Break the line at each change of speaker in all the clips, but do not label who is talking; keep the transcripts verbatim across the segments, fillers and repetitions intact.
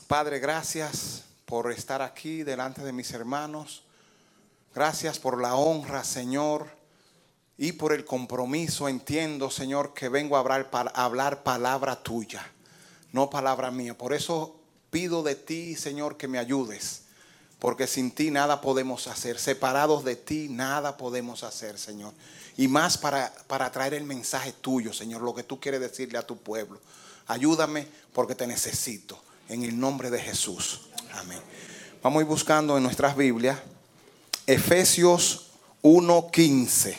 Padre, gracias por estar aquí delante de mis hermanos. Gracias por la honra, Señor, y por el compromiso. Entiendo, Señor, que vengo a hablar, para hablar palabra tuya, no palabra mía. Por eso pido de ti, Señor, que me ayudes, porque sin ti nada podemos hacer. Separados de ti nada podemos hacer, Señor. Y más para, para traer el mensaje tuyo, Señor, lo que tú quieres decirle a tu pueblo. Ayúdame porque te necesito. En el nombre de Jesús. Amén. Vamos a ir buscando en nuestras Biblias Efesios uno quince.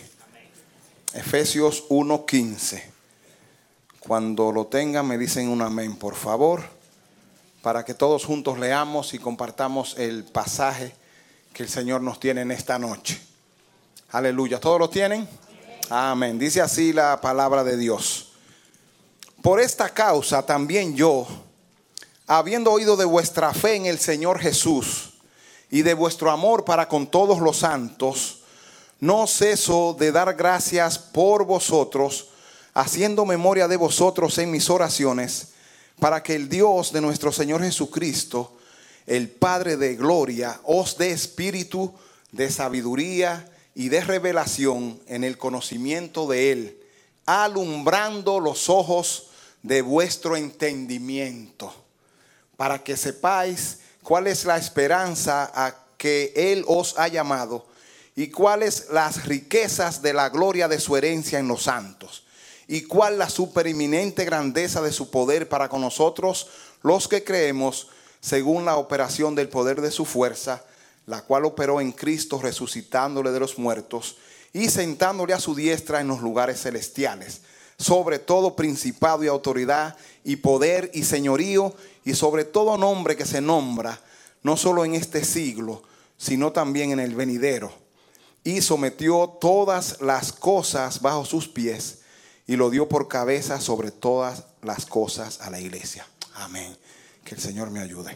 Efesios uno quince. Cuando lo tengan me dicen un amén, por favor, para que todos juntos leamos y compartamos el pasaje que el Señor nos tiene en esta noche. Aleluya. ¿Todos lo tienen? Amén. Dice así la palabra de Dios. Por esta causa también yo, habiendo oído de vuestra fe en el Señor Jesús y de vuestro amor para con todos los santos, no ceso de dar gracias por vosotros, haciendo memoria de vosotros en mis oraciones, para que el Dios de nuestro Señor Jesucristo, el Padre de gloria, os dé espíritu de sabiduría y de revelación en el conocimiento de Él, alumbrando los ojos de vuestro entendimiento, para que sepáis cuál es la esperanza a que Él os ha llamado y cuáles las riquezas de la gloria de su herencia en los santos y cuál la supereminente grandeza de su poder para con nosotros los que creemos, según la operación del poder de su fuerza, la cual operó en Cristo resucitándole de los muertos y sentándole a su diestra en los lugares celestiales, sobre todo principado y autoridad y poder y señorío y sobre todo nombre que se nombra, no solo en este siglo, sino también en el venidero. Y sometió todas las cosas bajo sus pies y lo dio por cabeza sobre todas las cosas a la iglesia. Amén. Que el Señor me ayude.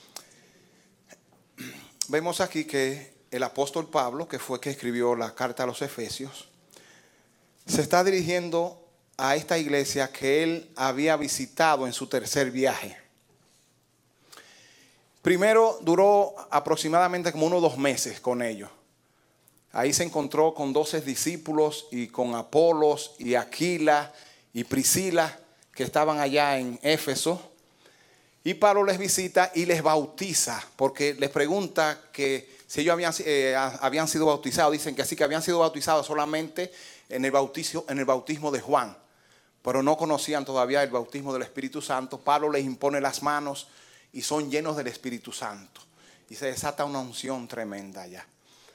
Vemos aquí que el apóstol Pablo, que fue que escribió la carta a los Efesios, se está dirigiendo a esta iglesia que él había visitado en su tercer viaje. Primero duró aproximadamente como unos dos meses con ellos. Ahí se encontró con doce discípulos y con Apolos y Aquila y Priscila que estaban allá en Éfeso. Y Pablo les visita y les bautiza, porque les pregunta que si ellos habían, eh, habían sido bautizados. Dicen que sí, que habían sido bautizados solamente en el bautismo, en el bautismo de Juan, pero no conocían todavía el bautismo del Espíritu Santo. Pablo les impone las manos y son llenos del Espíritu Santo. Y se desata una unción tremenda allá.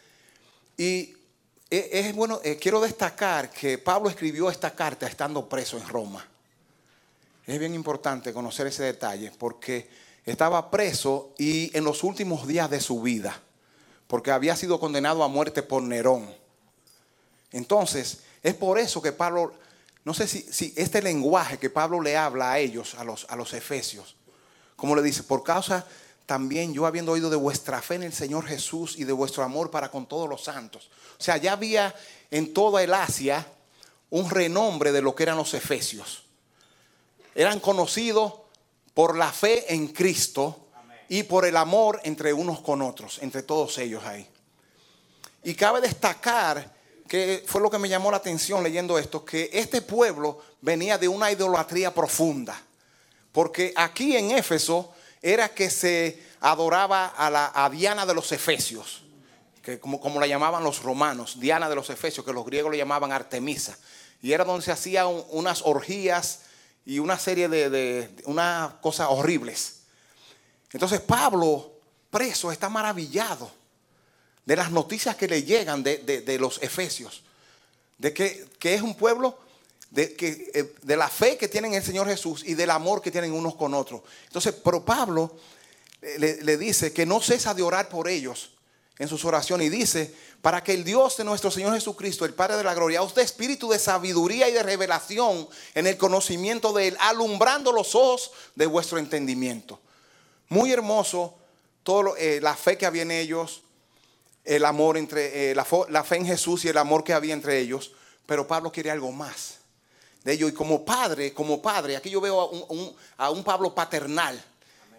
Y es bueno, eh, quiero destacar que Pablo escribió esta carta estando preso en Roma. Es bien importante conocer ese detalle porque estaba preso y en los últimos días de su vida, porque había sido condenado a muerte por Nerón. Entonces, es por eso que Pablo, no sé si, si este lenguaje que Pablo le habla a ellos, a los, a los efesios, como le dice, por causa también yo habiendo oído de vuestra fe en el Señor Jesús y de vuestro amor para con todos los santos. O sea, ya había en toda el Asia un renombre de lo que eran los efesios. Eran conocidos por la fe en Cristo. Amén. Y por el amor entre unos con otros, entre todos ellos ahí. Y cabe destacar que fue lo que me llamó la atención leyendo esto, que este pueblo venía de una idolatría profunda. Porque aquí en Éfeso era que se adoraba a, la, a Diana de los Efesios, que como, como la llamaban los romanos, Diana de los Efesios, que los griegos le llamaban Artemisa. Y era donde se hacían un, unas orgías y una serie de, de, de unas cosas horribles. Entonces Pablo, preso, está maravillado de las noticias que le llegan de, de, de los efesios, de que, que es un pueblo de, que, de la fe que tienen en el Señor Jesús y del amor que tienen unos con otros. Entonces, pero Pablo le, le dice que no cesa de orar por ellos en sus oraciones y dice, para que el Dios de nuestro Señor Jesucristo, el Padre de la gloria, os dé espíritu de sabiduría y de revelación en el conocimiento de Él, alumbrando los ojos de vuestro entendimiento. Muy hermoso todo lo, eh, la fe que había en ellos, el amor entre eh, la, la fe en Jesús y el amor que había entre ellos. Pero Pablo quiere algo más de ellos. Y como padre, como padre, aquí yo veo a un, un, a un Pablo paternal,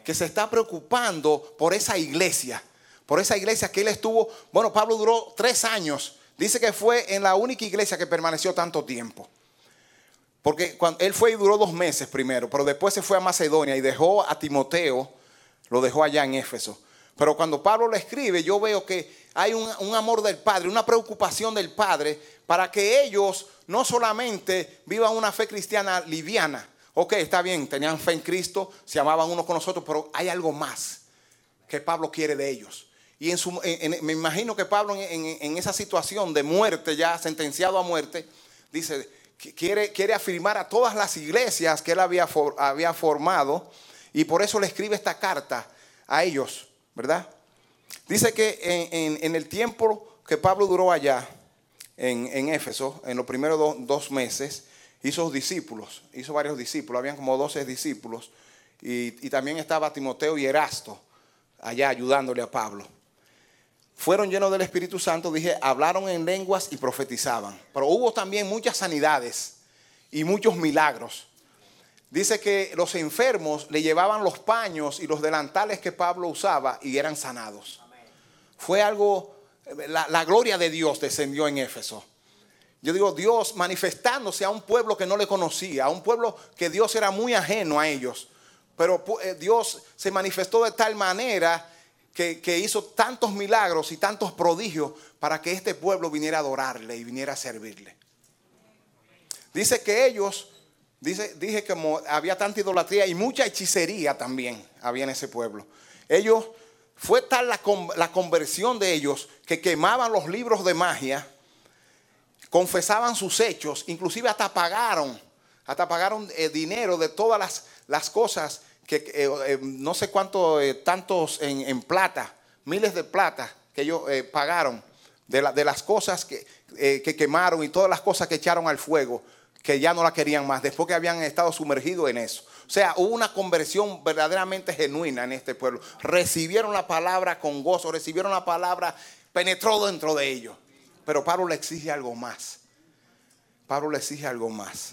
que se está preocupando por esa iglesia. Por esa iglesia que él estuvo. Bueno, Pablo duró tres años. Dice que fue en la única iglesia que permaneció tanto tiempo. Porque cuando él fue y duró dos meses primero, pero después se fue a Macedonia y dejó a Timoteo, lo dejó allá en Éfeso. Pero cuando Pablo lo escribe, yo veo que hay un, un amor del Padre, una preocupación del Padre para que ellos no solamente vivan una fe cristiana liviana. Ok, está bien, tenían fe en Cristo, se amaban unos con los otros, pero hay algo más que Pablo quiere de ellos. Y en su, en, en, me imagino que Pablo en, en, en esa situación de muerte, ya sentenciado a muerte, dice, quiere, quiere afirmar a todas las iglesias que él había, for, había formado, y por eso le escribe esta carta a ellos, ¿verdad? Dice que en, en, en el tiempo que Pablo duró allá, en, en Éfeso, en los primeros do, dos meses, hizo discípulos, hizo varios discípulos, habían como doce discípulos, y, y también estaba Timoteo y Erasto allá ayudándole a Pablo. Fueron llenos del Espíritu Santo, dije, hablaron en lenguas y profetizaban. Pero hubo también muchas sanidades y muchos milagros. Dice que los enfermos le llevaban los paños y los delantales que Pablo usaba y eran sanados. Amén. Fue algo, la, la gloria de Dios descendió en Éfeso. Yo digo, Dios manifestándose a un pueblo que no le conocía, a un pueblo que Dios era muy ajeno a ellos. Pero Dios se manifestó de tal manera que, que hizo tantos milagros y tantos prodigios para que este pueblo viniera a adorarle y viniera a servirle. Dice que ellos, dice, dije que como había tanta idolatría y mucha hechicería también había en ese pueblo. Ellos, fue tal la, la conversión de ellos que quemaban los libros de magia, confesaban sus hechos, inclusive hasta pagaron, hasta pagaron eh, dinero de todas las, las cosas que eh, eh, no sé cuántos, eh, tantos en, en plata, miles de plata que ellos eh, pagaron de, la, de las cosas que, eh, que quemaron y todas las cosas que echaron al fuego, que ya no la querían más, después que habían estado sumergidos en eso. O sea, hubo una conversión verdaderamente genuina en este pueblo. Recibieron la palabra con gozo, recibieron la palabra, penetró dentro de ellos. Pero Pablo le exige algo más. Pablo le exige algo más.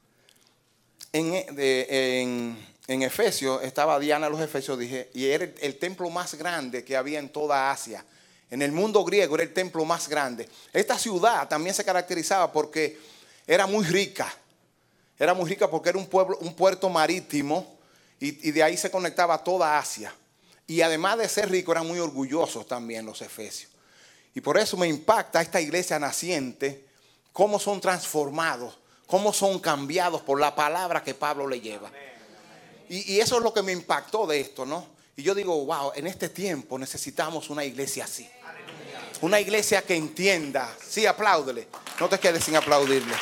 En, de, en, en Efesios, estaba Diana de los Efesios, dije, y era el, el templo más grande que había en toda Asia. En el mundo griego era el templo más grande. Esta ciudad también se caracterizaba porque era muy rica. Era muy rica porque era un pueblo, un puerto marítimo, y, y de ahí se conectaba a toda Asia. Y además de ser rico, eran muy orgullosos también los efesios. Y por eso me impacta esta iglesia naciente, cómo son transformados, cómo son cambiados por la palabra que Pablo le lleva. Y, y eso es lo que me impactó de esto, ¿no? Y yo digo, wow, en este tiempo necesitamos una iglesia así. Una iglesia que entienda. Sí, apláudele. No te quedes sin aplaudirle.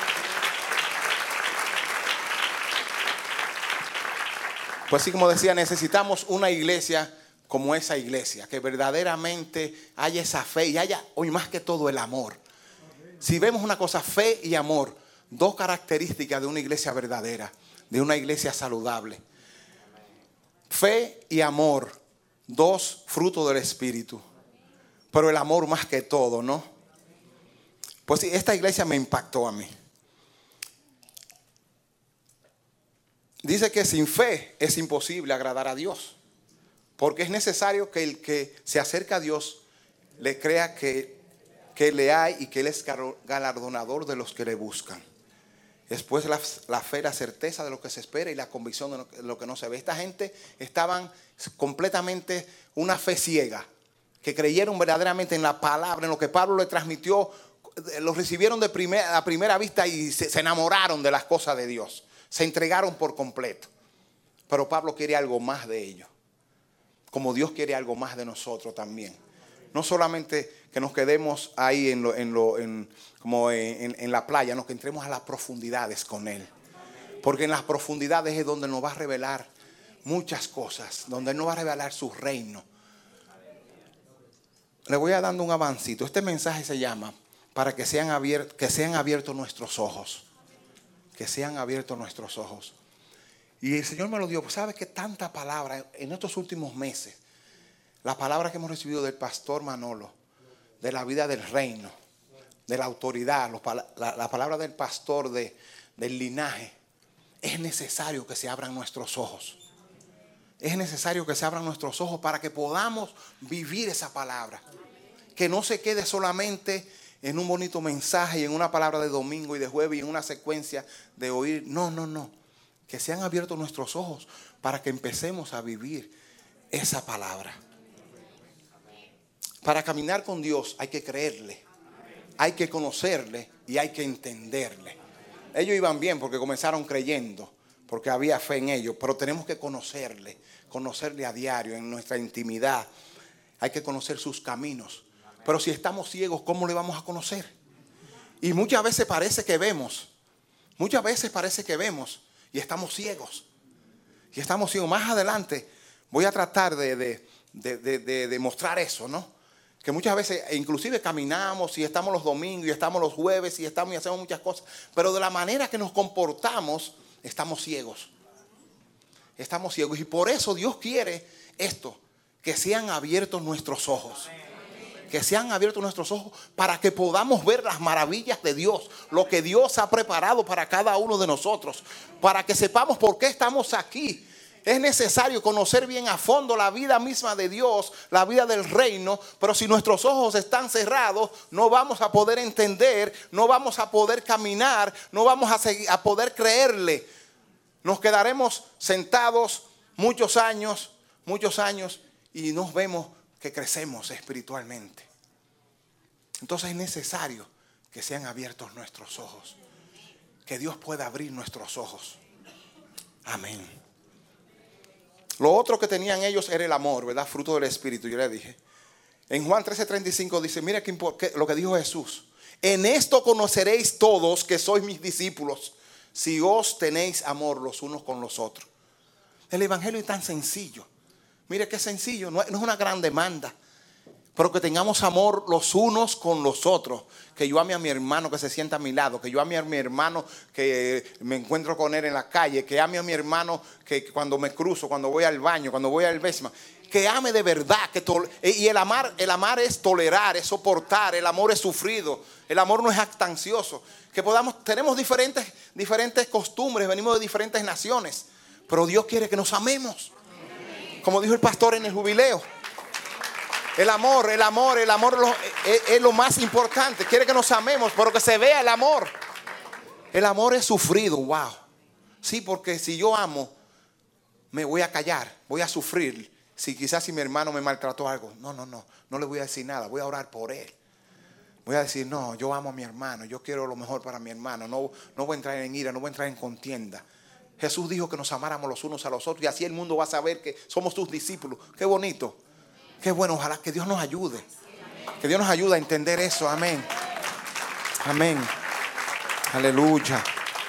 Pues sí, como decía, necesitamos una iglesia como esa iglesia, que verdaderamente haya esa fe y haya, hoy más que todo, el amor. Si vemos una cosa, fe y amor, dos características de una iglesia verdadera, de una iglesia saludable. Fe y amor, dos frutos del Espíritu, pero el amor más que todo, ¿no? Pues sí, esta iglesia me impactó a mí. Dice que sin fe es imposible agradar a Dios. Porque es necesario que el que se acerca a Dios le crea que, que le hay y que Él es galardonador de los que le buscan. Después la, la fe, la certeza de lo que se espera y la convicción de lo, de lo que no se ve. Esta gente estaban completamente una fe ciega, que creyeron verdaderamente en la palabra, en lo que Pablo le transmitió. Lo recibieron de primer, a primera vista y se, se enamoraron de las cosas de Dios. Se entregaron por completo. Pero Pablo quería algo más de ellos. Como Dios quiere algo más de nosotros también. No solamente que nos quedemos ahí en, lo, en, lo, en, como en, en la playa, no, que entremos a las profundidades con Él. Porque en las profundidades es donde nos va a revelar muchas cosas, donde Él nos va a revelar su reino. Le voy a dando un avancito. Este mensaje se llama para que sean, abiert, que sean abiertos nuestros ojos. Que sean abiertos nuestros ojos. Y el Señor me lo dio. ¿Sabe qué tanta palabra en estos últimos meses? La palabra que hemos recibido del pastor Manolo, de la vida del reino, de la autoridad, los, la, la palabra del pastor de, del linaje. Es necesario que se abran nuestros ojos. es necesario que se abran nuestros ojos para que podamos vivir esa palabra. Que no se quede solamente en un bonito mensaje y en una palabra de domingo y de jueves y en una secuencia de oír. No, no, no. Que sean abiertos nuestros ojos para que empecemos a vivir esa palabra. Para caminar con Dios hay que creerle, hay que conocerle y hay que entenderle. Ellos iban bien porque comenzaron creyendo, porque había fe en ellos, pero tenemos que conocerle, conocerle a diario, en nuestra intimidad. Hay que conocer sus caminos. Pero si estamos ciegos, ¿cómo le vamos a conocer? Y muchas veces parece que vemos, muchas veces parece que vemos y estamos ciegos. Y estamos ciegos. Más adelante voy a tratar de, de, de, de, de, de mostrar eso, ¿no? Que muchas veces inclusive caminamos y estamos los domingos y estamos los jueves y estamos y hacemos muchas cosas. Pero de la manera que nos comportamos, estamos ciegos. Estamos ciegos. Y por eso Dios quiere esto, que sean abiertos nuestros ojos. Que sean abiertos nuestros ojos para que podamos ver las maravillas de Dios, lo que Dios ha preparado para cada uno de nosotros, para que sepamos por qué estamos aquí. Es necesario conocer bien a fondo la vida misma de Dios, la vida del reino, pero si nuestros ojos están cerrados, no vamos a poder entender, no vamos a poder caminar, no vamos a, seguir, a poder creerle. Nos quedaremos sentados muchos años, muchos años y nos vemos que crecemos espiritualmente. Entonces es necesario que sean abiertos nuestros ojos, que Dios pueda abrir nuestros ojos. Amén. Lo otro que tenían ellos era el amor, ¿verdad? Fruto del Espíritu, yo les dije. En Juan trece treinta y cinco dice, mira que, que, lo que dijo Jesús. En esto conoceréis todos que sois mis discípulos, si os tenéis amor los unos con los otros. El evangelio es tan sencillo. Mire qué sencillo, no es una gran demanda. Pero que tengamos amor los unos con los otros. Que yo ame a mi hermano que se sienta a mi lado. Que yo ame a mi hermano que me encuentro con él en la calle. Que ame a mi hermano que cuando me cruzo, cuando voy al baño, cuando voy al basement. Que ame de verdad. Que tol- y el amar, el amar es tolerar, es soportar. El amor es sufrido. El amor no es jactancioso. Que podamos, tenemos diferentes, diferentes costumbres. Venimos de diferentes naciones. Pero Dios quiere que nos amemos. Como dijo el pastor en el jubileo. El amor, el amor, el amor lo, es, es lo más importante. Quiere que nos amemos, pero que se vea el amor. El amor es sufrido, wow. Sí, porque si yo amo, me voy a callar, voy a sufrir. Si quizás si mi hermano me maltrató algo, no, no, no, no le voy a decir nada, voy a orar por él. Voy a decir, no, yo amo a mi hermano, yo quiero lo mejor para mi hermano. No, no voy a entrar en ira, no voy a entrar en contienda. Jesús dijo que nos amáramos los unos a los otros y así el mundo va a saber que somos sus discípulos. Qué bonito. Qué bueno, ojalá que Dios nos ayude. Que Dios nos ayude a entender eso. Amén. Amén. Aleluya.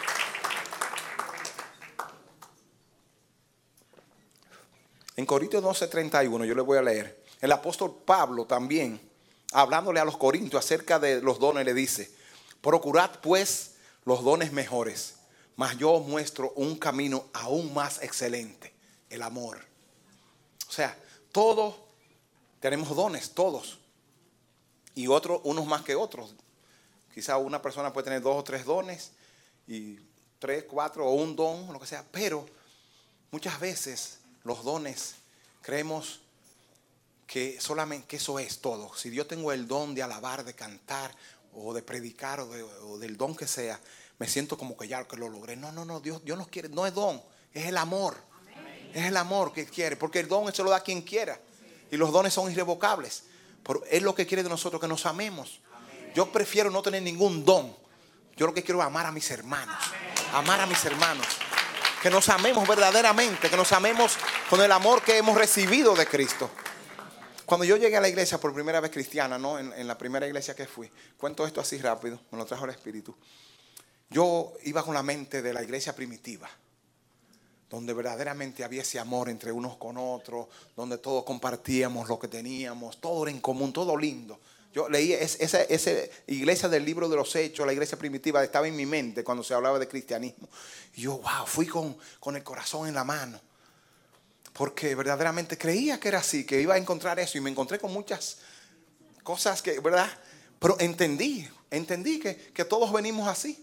En Corintios doce treinta y uno, yo le voy a leer. El apóstol Pablo también, hablándole a los corintios acerca de los dones, le dice: procurad pues los dones mejores, mas yo os muestro un camino aún más excelente, el amor. O sea, todos tenemos dones, todos. Y otros, unos más que otros. Quizá una persona puede tener dos o tres dones, y tres, cuatro o un don, lo que sea. Pero muchas veces los dones creemos que solamente que eso es todo. Si yo tengo el don de alabar, de cantar o de predicar o, de, o del don que sea, me siento como que ya que lo logré. No, no, no, Dios, Dios nos quiere, no es don, es el amor. Amén. Es el amor que quiere, porque el don se lo da a quien quiera. Y los dones son irrevocables. Pero Él lo que quiere de nosotros que nos amemos. Amén. Yo prefiero no tener ningún don. Yo lo que quiero es amar a mis hermanos. Amén. Amar a mis hermanos. Que nos amemos verdaderamente. Que nos amemos con el amor que hemos recibido de Cristo. Cuando yo llegué a la iglesia por primera vez cristiana, ¿no? En, en la primera iglesia que fui. Cuento esto así rápido. Me lo trajo el Espíritu. Yo iba con la mente de la iglesia primitiva, donde verdaderamente había ese amor entre unos con otros, donde todos compartíamos lo que teníamos, todo era en común, todo lindo. Yo leí esa, esa iglesia del libro de los Hechos, la iglesia primitiva, estaba en mi mente cuando se hablaba de cristianismo. Y yo, wow, fui con, con el corazón en la mano, porque verdaderamente creía que era así, que iba a encontrar eso, y me encontré con muchas cosas que, ¿verdad? Pero entendí, entendí que, que todos venimos así.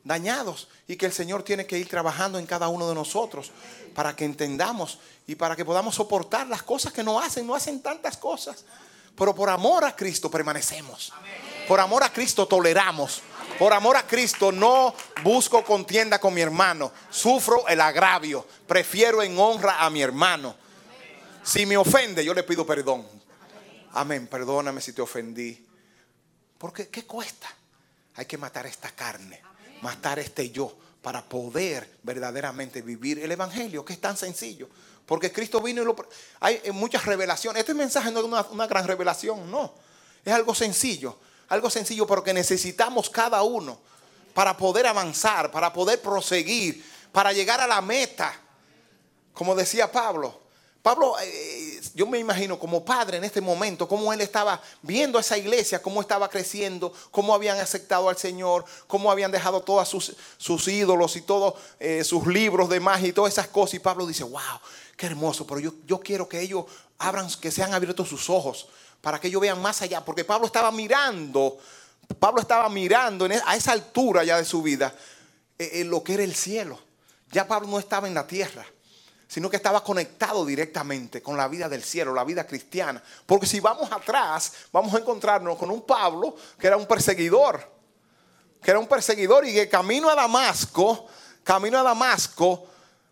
dañados y que el Señor tiene que ir trabajando en cada uno de nosotros para que entendamos y para que podamos soportar las cosas que no hacen. No hacen tantas cosas, pero por amor a Cristo permanecemos. Por amor a Cristo toleramos. Por amor a Cristo no busco contienda con mi hermano. Sufro el agravio. Prefiero en honra a mi hermano. Si me ofende, yo le pido perdón. Amén, perdóname si te ofendí. Porque ¿qué cuesta? Hay que matar esta carne, matar este yo, para poder verdaderamente vivir el evangelio, que es tan sencillo. Porque Cristo vino y lo... Hay muchas revelaciones. Este mensaje no es una, una gran revelación, no. Es algo sencillo. Algo sencillo, pero que necesitamos cada uno para poder avanzar, para poder proseguir, para llegar a la meta. Como decía Pablo. Pablo, eh, yo me imagino como padre en este momento, cómo él estaba viendo a esa iglesia, cómo estaba creciendo, cómo habían aceptado al Señor, cómo habían dejado todos sus, sus ídolos y todos eh, sus libros de magia y todas esas cosas. Y Pablo dice, wow, qué hermoso, pero yo, yo quiero que ellos abran, que sean abiertos sus ojos para que ellos vean más allá. Porque Pablo estaba mirando, Pablo estaba mirando en, a esa altura ya de su vida eh, en lo que era el cielo. Ya Pablo no estaba en la tierra, sino que estaba conectado directamente con la vida del cielo, la vida cristiana. Porque si vamos atrás, vamos a encontrarnos con un Pablo que era un perseguidor, que era un perseguidor y que camino a Damasco, camino a Damasco,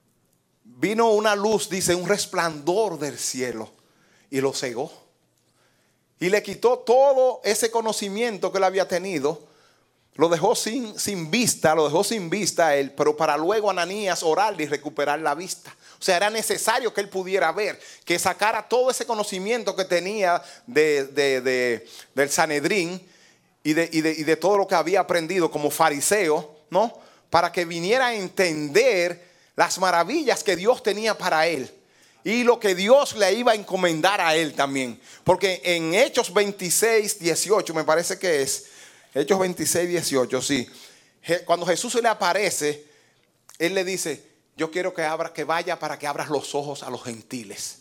vino una luz, dice, un resplandor del cielo y lo cegó. Y le quitó todo ese conocimiento que él había tenido. Lo dejó sin, sin vista, lo dejó sin vista a él, pero para luego Ananías orarle y recuperar la vista. O sea, era necesario que él pudiera ver, que sacara todo ese conocimiento que tenía de, de, de, del Sanedrín y de, y, de, y de todo lo que había aprendido como fariseo, ¿no? Para que viniera a entender las maravillas que Dios tenía para él y lo que Dios le iba a encomendar a él también. Porque en Hechos veintiséis, dieciocho, me parece que es, Hechos veintiséis, dieciocho, sí. Cuando Jesús se le aparece, él le dice, yo quiero que, abra, que vaya para que abras los ojos a los gentiles.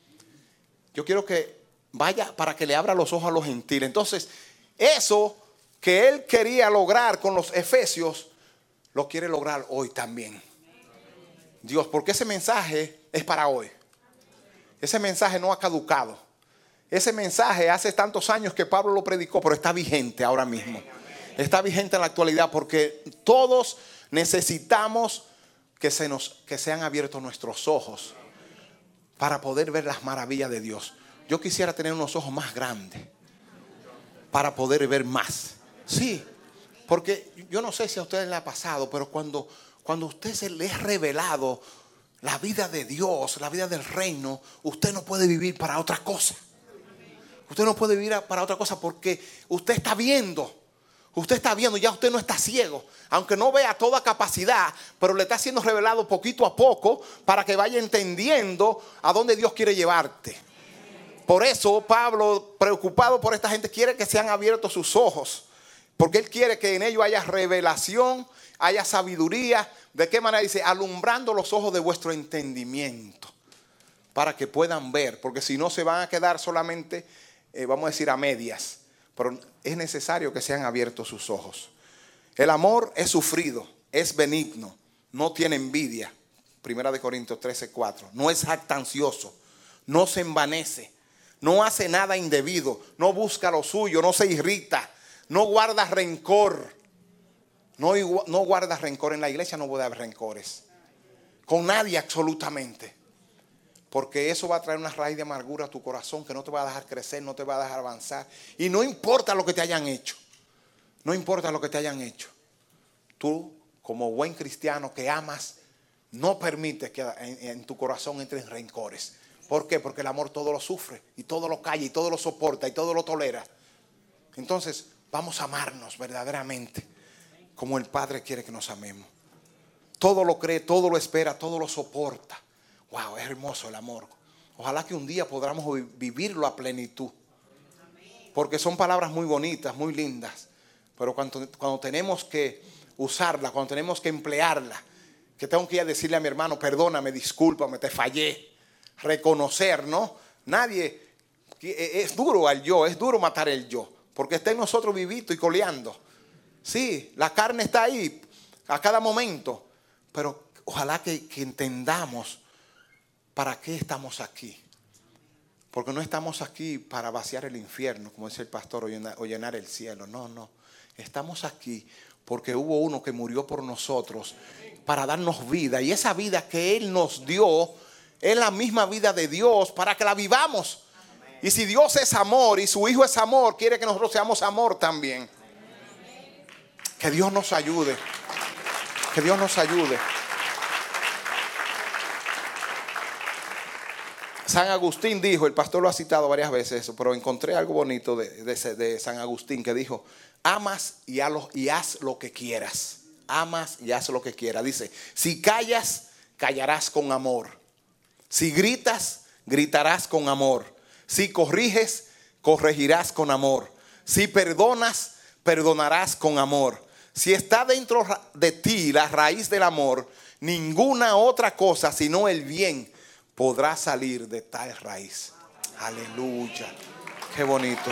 Yo quiero que vaya para que le abra los ojos a los gentiles. Entonces, eso que él quería lograr con los efesios, lo quiere lograr hoy también. Dios, porque ese mensaje es para hoy. Ese mensaje no ha caducado. Ese mensaje hace tantos años que Pablo lo predicó, pero está vigente ahora mismo. Está vigente en la actualidad porque todos necesitamos que, se nos, que sean abiertos nuestros ojos para poder ver las maravillas de Dios. Yo quisiera tener unos ojos más grandes para poder ver más. Sí, porque yo no sé si a ustedes les ha pasado, pero cuando, cuando a usted se le es revelado la vida de Dios, la vida del reino, usted no puede vivir para otra cosa. Usted no puede vivir para otra cosa porque usted está viendo. Usted está viendo, ya usted no está ciego. Aunque no vea toda capacidad, pero le está siendo revelado poquito a poco para que vaya entendiendo a dónde Dios quiere llevarte. Por eso Pablo, preocupado por esta gente, quiere que sean abiertos sus ojos. Porque él quiere que en ellos haya revelación, haya sabiduría. ¿De qué manera? Dice, alumbrando los ojos de vuestro entendimiento. Para que puedan ver. Porque si no se van a quedar solamente, eh, vamos a decir, a medias. Pero es necesario que sean abiertos sus ojos. El amor es sufrido, es benigno, no tiene envidia. Primera de Corintios trece, cuatro. No es jactancioso, no se envanece, no hace nada indebido, no busca lo suyo, no se irrita, no guarda rencor. No, no guarda rencor. En la iglesia no puede haber rencores. Con nadie absolutamente. Porque eso va a traer una raíz de amargura a tu corazón que no te va a dejar crecer, no te va a dejar avanzar. Y no importa lo que te hayan hecho. No importa lo que te hayan hecho. Tú, como buen cristiano que amas, no permites que en, en tu corazón entren rencores. ¿Por qué? Porque el amor todo lo sufre, y todo lo calla, y todo lo soporta, y todo lo tolera. Entonces, vamos a amarnos verdaderamente como el Padre quiere que nos amemos. Todo lo cree, todo lo espera, todo lo soporta. Wow, es hermoso el amor. Ojalá que un día podamos vivirlo a plenitud. Porque son palabras muy bonitas, muy lindas. Pero cuando, cuando tenemos que usarla, cuando tenemos que emplearla, que tengo que ir a decirle a mi hermano, perdóname, discúlpame, te fallé. Reconocer, ¿no? Nadie, es duro al yo, es duro matar el yo. Porque está en nosotros vivito y coleando. Sí, la carne está ahí. a cada momento. Pero ojalá que, que entendamos para qué estamos aquí. Porque no estamos aquí para vaciar el infierno, como dice el pastor, o llenar, o llenar el cielo. No, no. Estamos aquí porque hubo uno que murió por nosotros para darnos vida. Y esa vida que Él nos dio es la misma vida de Dios para que la vivamos. Y si Dios es amor y su Hijo es amor, quiere que nosotros seamos amor también. Que Dios nos ayude. Que Dios nos ayude. San Agustín dijo, el pastor lo ha citado varias veces eso, pero encontré algo bonito de, de, de San Agustín que dijo: amas y, a lo, y haz lo que quieras. Amas y haz lo que quieras. Dice, si callas, callarás con amor. Si gritas, gritarás con amor. Si corriges, corregirás con amor. Si perdonas, perdonarás con amor. Si está dentro de ti la raíz del amor, ninguna otra cosa sino el bien podrá salir de tal raíz. Aleluya. Qué bonito.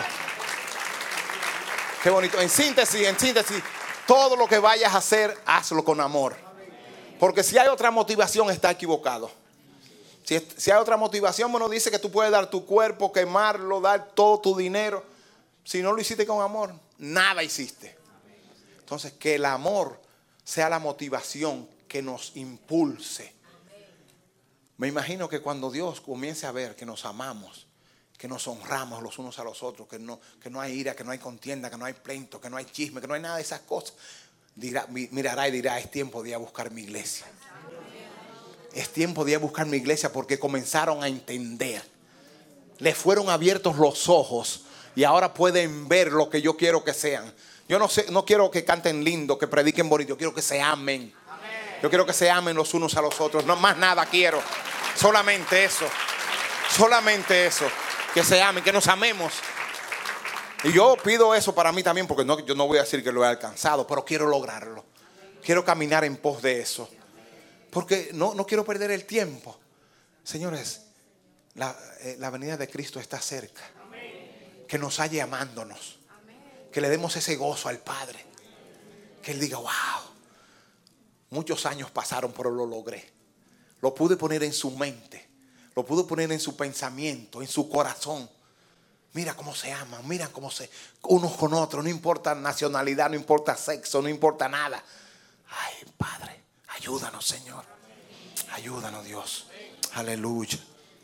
Qué bonito. En síntesis, en síntesis, todo lo que vayas a hacer, hazlo con amor. Porque si hay otra motivación, está equivocado. Si, si hay otra motivación, bueno, dice que tú puedes dar tu cuerpo, quemarlo, dar todo tu dinero. Si no lo hiciste con amor, nada hiciste. Entonces, que el amor sea la motivación que nos impulse. Me imagino que cuando Dios comience a ver que nos amamos, que nos honramos los unos a los otros, que no, que no hay ira, que no hay contienda, que no hay pleito, que no hay chisme, que no hay nada de esas cosas, dirá, mirará y dirá: es tiempo de ir a buscar mi iglesia. Es tiempo de ir a buscar mi iglesia, porque comenzaron a entender. Les fueron abiertos los ojos y ahora pueden ver lo que yo quiero que sean. Yo no sé, no quiero que canten lindo, que prediquen bonito. Yo quiero que se amen. Yo quiero que se amen los unos a los otros. No más nada quiero. Solamente eso. Solamente eso. Que se amen, que nos amemos. Y yo pido eso para mí también, porque no, yo no voy a decir que lo he alcanzado, pero quiero lograrlo. Quiero caminar en pos de eso. Porque no, no quiero perder el tiempo. Señores, la, eh, la venida de Cristo está cerca. Que nos halle amándonos. Que le demos ese gozo al Padre. Que Él diga: wow, muchos años pasaron, pero lo logré. Lo pude poner en su mente. Lo pude poner en su pensamiento, en su corazón. Mira cómo se aman, mira cómo se unos con otros. No importa nacionalidad, no importa sexo, no importa nada. Ay, Padre, ayúdanos, Señor. Ayúdanos, Dios. Aleluya.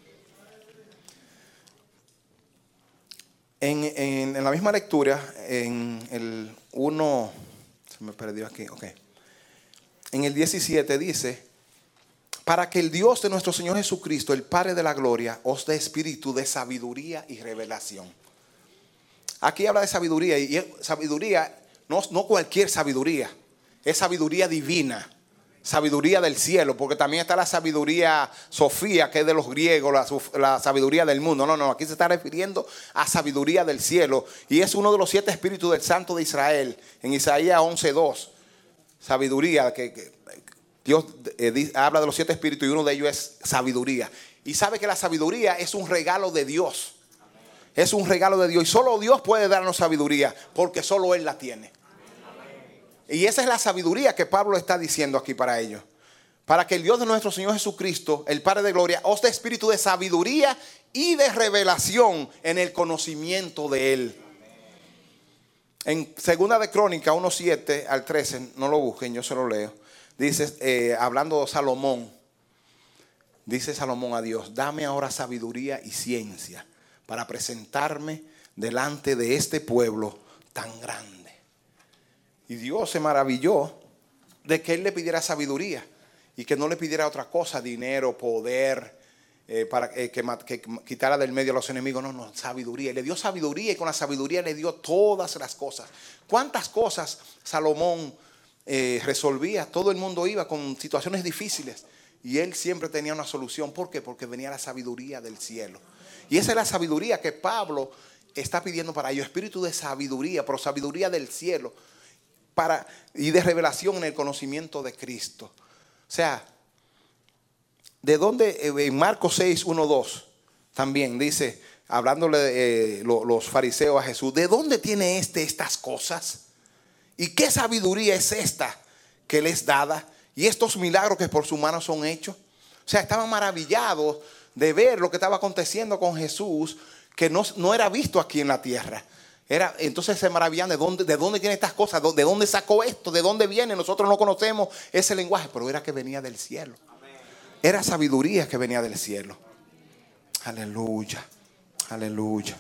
En, en, en la misma lectura, en el uno, se me perdió aquí, ok. En el diecisiete dice: para que el Dios de nuestro Señor Jesucristo, el Padre de la gloria, os dé espíritu de sabiduría y revelación. Aquí habla de sabiduría, y sabiduría, no, no cualquier sabiduría, es sabiduría divina. Sabiduría del cielo, porque también está la sabiduría Sofía, que es de los griegos, la, la sabiduría del mundo. No, no, aquí se está refiriendo a sabiduría del cielo. Y es uno de los siete espíritus del Santo de Israel. En Isaías once dos. Sabiduría, que, que Dios eh, habla de los siete espíritus y uno de ellos es sabiduría. Y sabe que la sabiduría es un regalo de Dios. Es un regalo de Dios. Y solo Dios puede darnos sabiduría, porque solo Él la tiene. Y esa es la sabiduría que Pablo está diciendo aquí para ellos. Para que el Dios de nuestro Señor Jesucristo, el Padre de gloria, os dé espíritu de sabiduría y de revelación en el conocimiento de Él. En segunda de Crónica uno siete al trece, no lo busquen, yo se lo leo. Dice, eh, hablando de Salomón, dice Salomón a Dios: dame ahora sabiduría y ciencia para presentarme delante de este pueblo tan grande. Y Dios se maravilló de que Él le pidiera sabiduría y que no le pidiera otra cosa: dinero, poder, eh, para eh, que, que quitara del medio a los enemigos. No, no, sabiduría. Y le dio sabiduría, y con la sabiduría le dio todas las cosas. ¿Cuántas cosas Salomón eh, resolvía? Todo el mundo iba con situaciones difíciles y él siempre tenía una solución. ¿Por qué? Porque venía la sabiduría del cielo. Y esa es la sabiduría que Pablo está pidiendo para ellos: espíritu de sabiduría, pero sabiduría del cielo. Para, y de revelación en el conocimiento de Cristo. O sea, de dónde, en Marcos seis, uno, dos, también dice, hablándole de eh, lo, los fariseos a Jesús: ¿de dónde tiene este estas cosas? ¿Y qué sabiduría es esta que les dada y estos milagros que por su mano son hechos. O sea, estaban maravillados de ver lo que estaba aconteciendo con Jesús, que no, no era visto aquí en la tierra. Era, entonces se maravillan de dónde, de dónde vienen estas cosas, de dónde sacó esto, de dónde viene. Nosotros no conocemos ese lenguaje, pero era que venía del cielo. Era sabiduría que venía del cielo. Aleluya, aleluya.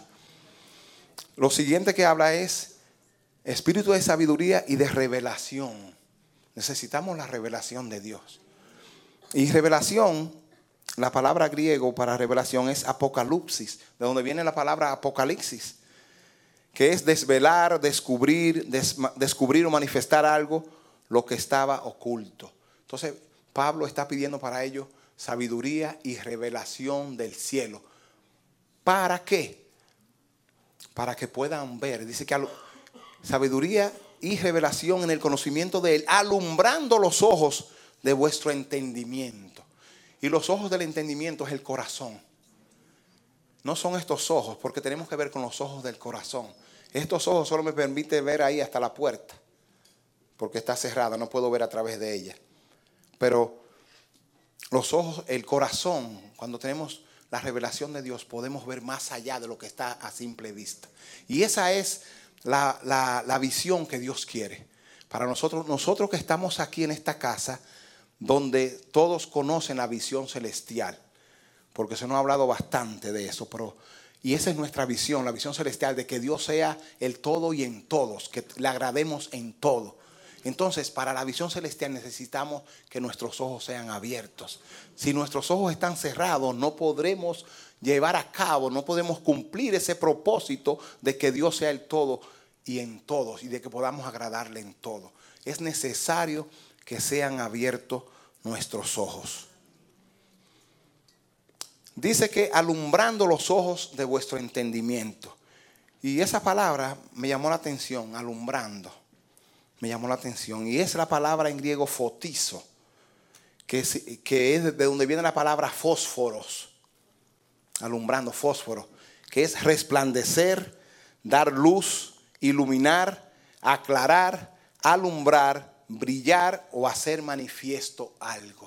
Lo siguiente que habla es espíritu de sabiduría y de revelación. Necesitamos la revelación de Dios. Y revelación, la palabra griego para revelación es apocalipsis, de donde viene la palabra apocalipsis, que es desvelar, descubrir, des, descubrir o manifestar algo, lo que estaba oculto. Entonces, Pablo está pidiendo para ellos sabiduría y revelación del cielo. ¿Para qué? Para que puedan ver. Dice que sabiduría y revelación en el conocimiento de Él, alumbrando los ojos de vuestro entendimiento. Y los ojos del entendimiento es el corazón. No son estos ojos, porque tenemos que ver con los ojos del corazón. Estos ojos solo me permiten ver ahí hasta la puerta, porque está cerrada, no puedo ver a través de ella. Pero los ojos, el corazón, cuando tenemos la revelación de Dios, podemos ver más allá de lo que está a simple vista. Y esa es la, la, la visión que Dios quiere para nosotros. Nosotros que estamos aquí en esta casa, donde todos conocen la visión celestial, porque se nos ha hablado bastante de eso, pero y esa es nuestra visión, la visión celestial, de que Dios sea el todo y en todos, que le agrademos en todo. Entonces, para la visión celestial necesitamos que nuestros ojos sean abiertos. Si nuestros ojos están cerrados, no podremos llevar a cabo, no podemos cumplir ese propósito de que Dios sea el todo y en todos, y de que podamos agradarle en todo. Es necesario que sean abiertos nuestros ojos. Dice que alumbrando los ojos de vuestro entendimiento. Y esa palabra me llamó la atención, alumbrando. Me llamó la atención. Y es la palabra en griego fotizo, que es, que es de donde viene la palabra fósforos. Alumbrando, fósforo, que es resplandecer, dar luz, iluminar, aclarar, alumbrar, brillar o hacer manifiesto algo.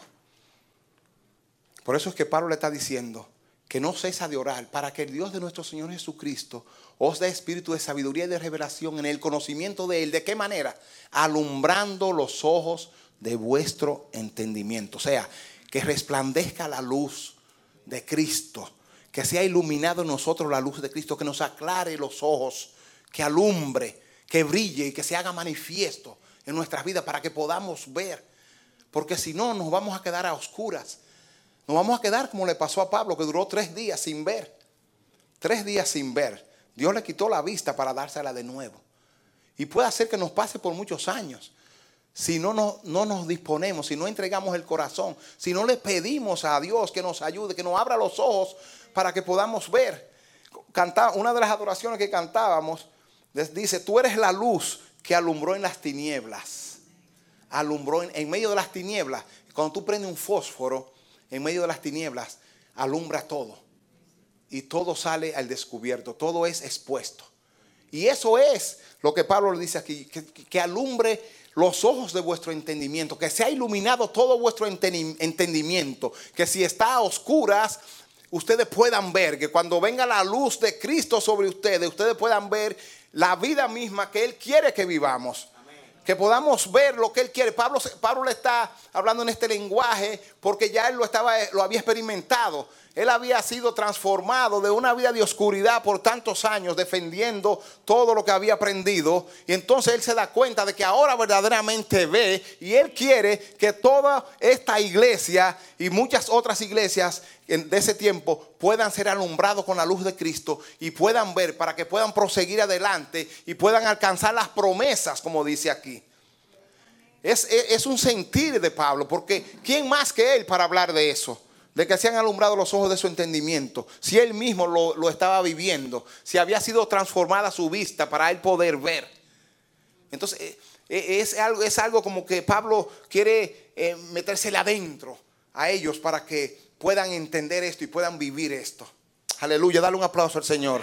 Por eso es que Pablo le está diciendo que no cesa de orar para que el Dios de nuestro Señor Jesucristo os dé espíritu de sabiduría y de revelación en el conocimiento de Él. ¿De qué manera? Alumbrando los ojos de vuestro entendimiento. O sea, que resplandezca la luz de Cristo, que sea iluminado en nosotros la luz de Cristo, que nos aclare los ojos, que alumbre, que brille y que se haga manifiesto en nuestras vidas para que podamos ver. Porque si no, nos vamos a quedar a oscuras. Nos vamos a quedar como le pasó a Pablo, que duró tres días sin ver. Tres días sin ver. Dios le quitó la vista para dársela de nuevo. Y puede hacer que nos pase por muchos años. Si no, no, no nos disponemos, si no entregamos el corazón, si no le pedimos a Dios que nos ayude, que nos abra los ojos para que podamos ver. Canta, una de las adoraciones que cantábamos dice: tú eres la luz que alumbró en las tinieblas. Alumbró en, en medio de las tinieblas. Cuando tú prendes un fósforo, en medio de las tinieblas, alumbra todo. Y todo sale al descubierto, todo es expuesto. Y eso es lo que Pablo le dice aquí, que, que alumbre los ojos de vuestro entendimiento, que sea iluminado todo vuestro entendimiento, que si está a oscuras, ustedes puedan ver, que cuando venga la luz de Cristo sobre ustedes, ustedes puedan ver la vida misma que Él quiere que vivamos. Que podamos ver lo que Él quiere. Pablo, Pablo le está hablando en este lenguaje porque ya él lo, estaba, lo había experimentado. Él había sido transformado de una vida de oscuridad por tantos años, defendiendo todo lo que había aprendido. Y entonces él se da cuenta de que ahora verdaderamente ve, y él quiere que toda esta iglesia y muchas otras iglesias de ese tiempo puedan ser alumbrados con la luz de Cristo y puedan ver, para que puedan proseguir adelante y puedan alcanzar las promesas, como dice aquí. Es, es, es un sentir de Pablo, porque ¿quién más que él para hablar de eso? De que se han alumbrado los ojos de su entendimiento. Si él mismo lo, lo estaba viviendo, si había sido transformada su vista para él poder ver. Entonces es algo, es algo como que Pablo quiere eh, metérsele adentro a ellos para que puedan entender esto y puedan vivir esto. Aleluya, dale un aplauso al Señor.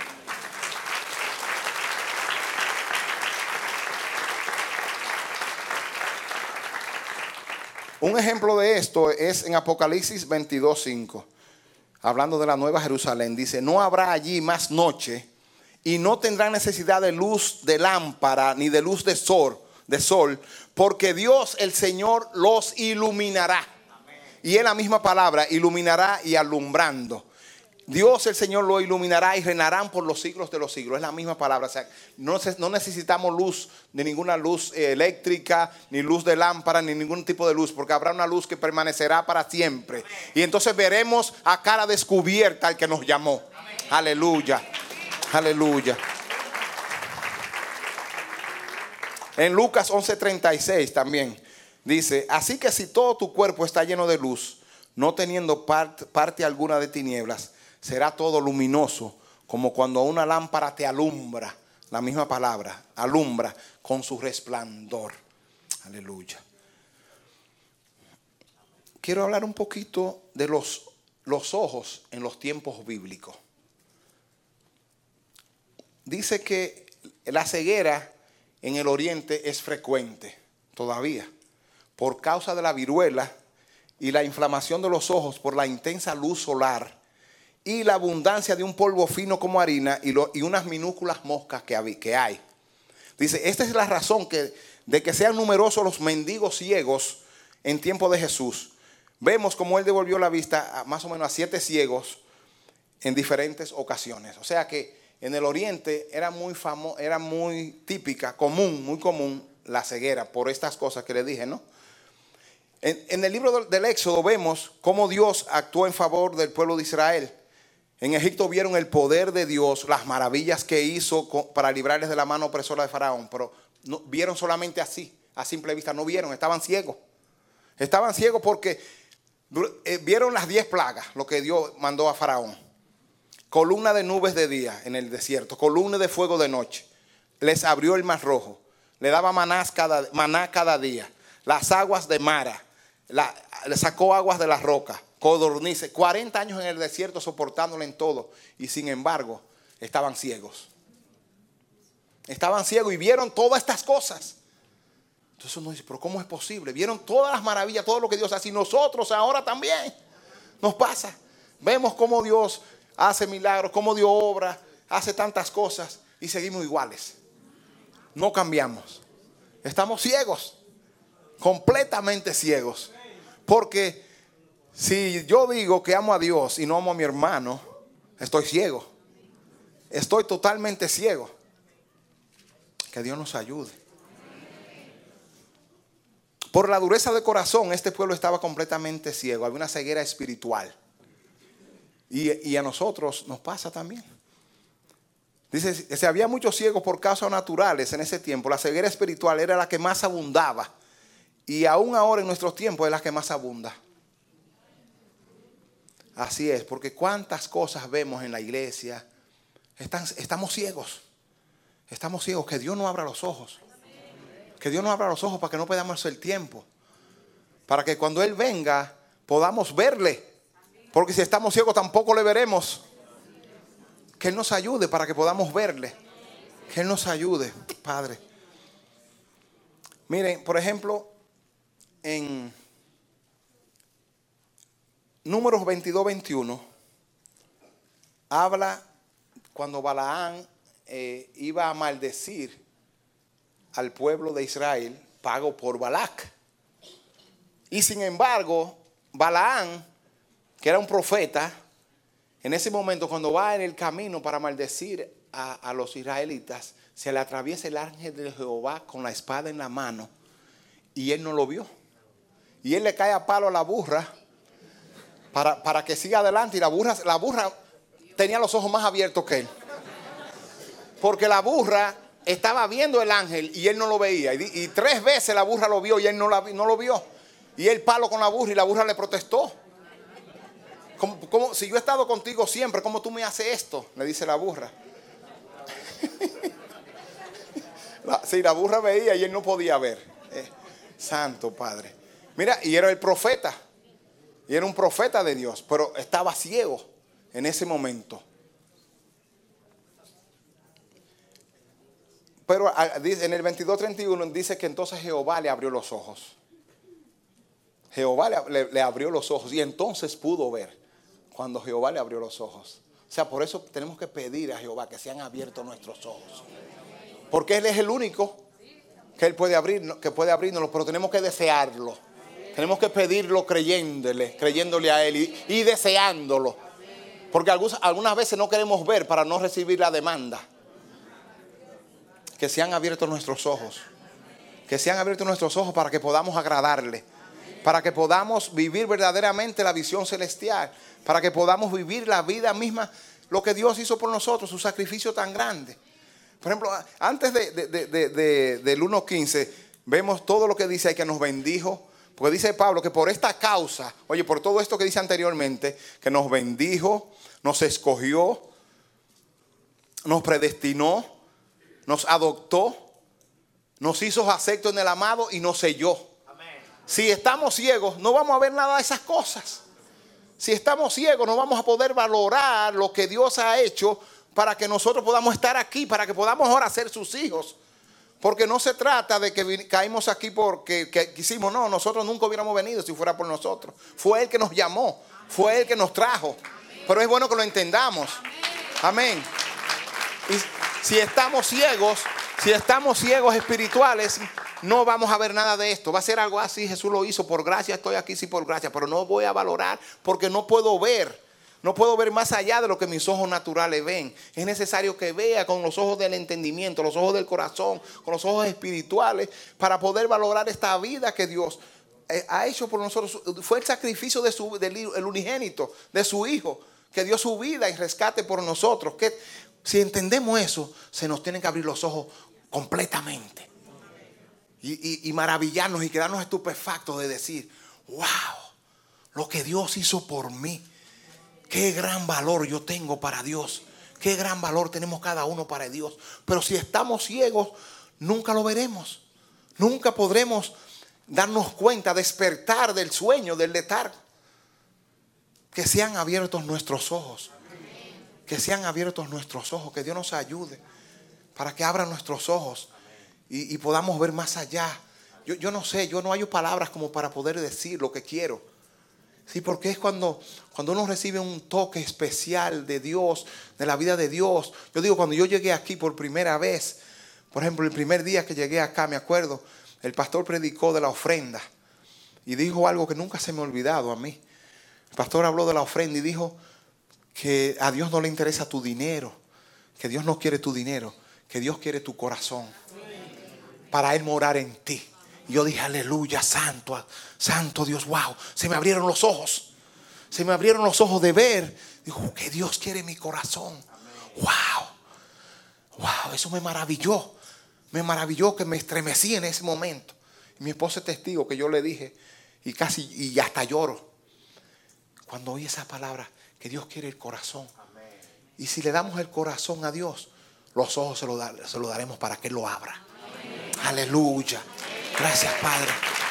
Un ejemplo de esto es en Apocalipsis veintidós cinco. Hablando de la Nueva Jerusalén, dice: no habrá allí más noche y no tendrán necesidad de luz de lámpara ni de luz de sol, de sol, porque Dios el Señor los iluminará. Amén. Y es la misma palabra, iluminará y alumbrando. Dios el Señor lo iluminará y reinarán por los siglos de los siglos. Es la misma palabra. O sea, no, no necesitamos luz, ni ninguna luz eh, eléctrica, ni luz de lámpara, ni ningún tipo de luz, porque habrá una luz que permanecerá para siempre. Amén. Y entonces veremos a cara descubierta al que nos llamó. Amén. Aleluya, aleluya. En Lucas once treinta y seis también dice: así que si todo tu cuerpo está lleno de luz, no teniendo part, parte alguna de tinieblas, será todo luminoso, como cuando una lámpara te alumbra. La misma palabra, alumbra con su resplandor. Aleluya. Quiero hablar un poquito de los, los ojos en los tiempos bíblicos. Dice que la ceguera en el oriente es frecuente todavía, por causa de la viruela y la inflamación de los ojos por la intensa luz solar y la abundancia de un polvo fino como harina y, lo, y unas minúsculas moscas que hay, que hay. Dice, esta es la razón que, de que sean numerosos los mendigos ciegos en tiempo de Jesús. Vemos como él devolvió la vista a más o menos a siete ciegos en diferentes ocasiones. O sea que en el oriente era muy famo, era muy típica, común, muy común la ceguera por estas cosas que le dije, ¿no? En, en el libro del Éxodo vemos cómo Dios actuó en favor del pueblo de Israel. En Egipto vieron el poder de Dios, las maravillas que hizo para librarles de la mano opresora de Faraón, pero no, vieron solamente así, a simple vista, no vieron, estaban ciegos. Estaban ciegos porque eh, vieron las diez plagas, lo que Dios mandó a Faraón. Columna de nubes de día en el desierto, columna de fuego de noche. Les abrió el mar rojo, le daba manás cada, maná cada día, las aguas de Mara, la, le sacó aguas de la roca. Codornices, cuarenta años en el desierto soportándole en todo. Y sin embargo, estaban ciegos. Estaban ciegos y vieron todas estas cosas. Entonces uno dice, pero ¿cómo es posible? Vieron todas las maravillas, todo lo que Dios hace. Y nosotros ahora también nos pasa. Vemos cómo Dios hace milagros, cómo Dios obra, hace tantas cosas y seguimos iguales. No cambiamos. Estamos ciegos. Completamente ciegos. Porque si yo digo que amo a Dios y no amo a mi hermano, estoy ciego. Estoy totalmente ciego. Que Dios nos ayude. Por la dureza de corazón, este pueblo estaba completamente ciego. Había una ceguera espiritual. Y, y a nosotros nos pasa también. Dice, si había muchos ciegos por causas naturales en ese tiempo, la ceguera espiritual era la que más abundaba. Y aún ahora en nuestros tiempos es la que más abunda. Así es, porque cuántas cosas vemos en la iglesia. Están, estamos ciegos. Estamos ciegos. Que Dios nos abra los ojos. Que Dios nos abra los ojos para que no perdamos el tiempo. Para que cuando Él venga podamos verle. Porque si estamos ciegos tampoco le veremos. Que Él nos ayude para que podamos verle. Que Él nos ayude, Padre. Miren, por ejemplo, en Números veintidós veintiuno habla cuando Balaán eh, iba a maldecir al pueblo de Israel, pago por Balac. Y sin embargo, Balaán, que era un profeta, en ese momento cuando va en el camino para maldecir a, a los israelitas, se le atraviesa el ángel de Jehová con la espada en la mano y él no lo vio. Y él le cae a palo a la burra Para, para que siga adelante. Y la burra, la burra tenía los ojos más abiertos que él. Porque la burra estaba viendo el ángel y él no lo veía. Y, y tres veces la burra lo vio y él no, la, no lo vio. Y él palo con la burra y la burra le protestó. Como, como, si yo he estado contigo siempre, ¿cómo tú me haces esto? Le dice la burra. la, sí, la burra veía y él no podía ver. Eh, Santo Padre. Mira, y era el profeta. Y era un profeta de Dios, pero estaba ciego en ese momento. Pero en el veintidós treinta y uno dice que entonces Jehová le abrió los ojos. Jehová le, le, le abrió los ojos y entonces pudo ver cuando Jehová le abrió los ojos. O sea, por eso tenemos que pedir a Jehová que sean abiertos nuestros ojos. Porque Él es el único que Él puede abrir, que puede abrirnos, pero tenemos que desearlo. Tenemos que pedirlo creyéndole, creyéndole a Él y, y deseándolo. Porque algunas, algunas veces no queremos ver para no recibir la demanda. Que sean abiertos nuestros ojos. Que sean abiertos nuestros ojos para que podamos agradarle. Para que podamos vivir verdaderamente la visión celestial. Para que podamos vivir la vida misma, lo que Dios hizo por nosotros, su sacrificio tan grande. Por ejemplo, antes de, de, de, de, de, del uno quince, vemos todo lo que dice ahí, que nos bendijo. Porque dice Pablo que por esta causa, oye, por todo esto que dice anteriormente, que nos bendijo, nos escogió, nos predestinó, nos adoptó, nos hizo aceptos en el amado y nos selló. Amén. Si estamos ciegos, no vamos a ver nada de esas cosas. Si estamos ciegos, no vamos a poder valorar lo que Dios ha hecho para que nosotros podamos estar aquí, para que podamos ahora ser sus hijos. Porque no se trata de que caímos aquí porque que quisimos. No, nosotros nunca hubiéramos venido si fuera por nosotros. Fue Él que nos llamó. Fue Él que nos trajo. Pero es bueno que lo entendamos. Amén. Y si estamos ciegos, si estamos ciegos espirituales, no vamos a ver nada de esto. Va a ser algo así. Jesús lo hizo. Por gracia estoy aquí, sí, por gracia. Pero no voy a valorar porque no puedo ver. No puedo ver más allá de lo que mis ojos naturales ven. Es necesario que vea con los ojos del entendimiento, los ojos del corazón, con los ojos espirituales, para poder valorar esta vida que Dios ha hecho por nosotros. Fue el sacrificio de su, del el unigénito, de su Hijo, que dio su vida y rescate por nosotros. Que si entendemos eso, se nos tienen que abrir los ojos completamente. Y, y, y maravillarnos y quedarnos estupefactos de decir, wow, lo que Dios hizo por mí. Qué gran valor yo tengo para Dios. Qué gran valor tenemos cada uno para Dios. Pero si estamos ciegos, nunca lo veremos. Nunca podremos darnos cuenta, despertar del sueño, del letargo. Que sean abiertos nuestros ojos. Que sean abiertos nuestros ojos. Que Dios nos ayude para que abran nuestros ojos y, y podamos ver más allá. Yo, yo no sé, yo no hallo palabras como para poder decir lo que quiero. Sí, porque es cuando, cuando uno recibe un toque especial de Dios, de la vida de Dios. Yo digo, cuando yo llegué aquí por primera vez, por ejemplo, el primer día que llegué acá, me acuerdo, el pastor predicó de la ofrenda y dijo algo que nunca se me ha olvidado a mí. El pastor habló de la ofrenda y dijo que a Dios no le interesa tu dinero, que Dios no quiere tu dinero, que Dios quiere tu corazón para Él morar en ti. Y yo dije, aleluya, santo, santo Dios, wow. Se me abrieron los ojos. Se me abrieron los ojos de ver. Digo, que Dios quiere mi corazón. Wow. Wow, eso me maravilló. Me maravilló que me estremecí en ese momento. Y mi esposa es testigo que yo le dije, y casi, y hasta lloro. Cuando oí esa palabra, que Dios quiere el corazón. Y si le damos el corazón a Dios, los ojos se lo, da, se lo daremos para que Él lo abra. Aleluya. Gracias, Padre.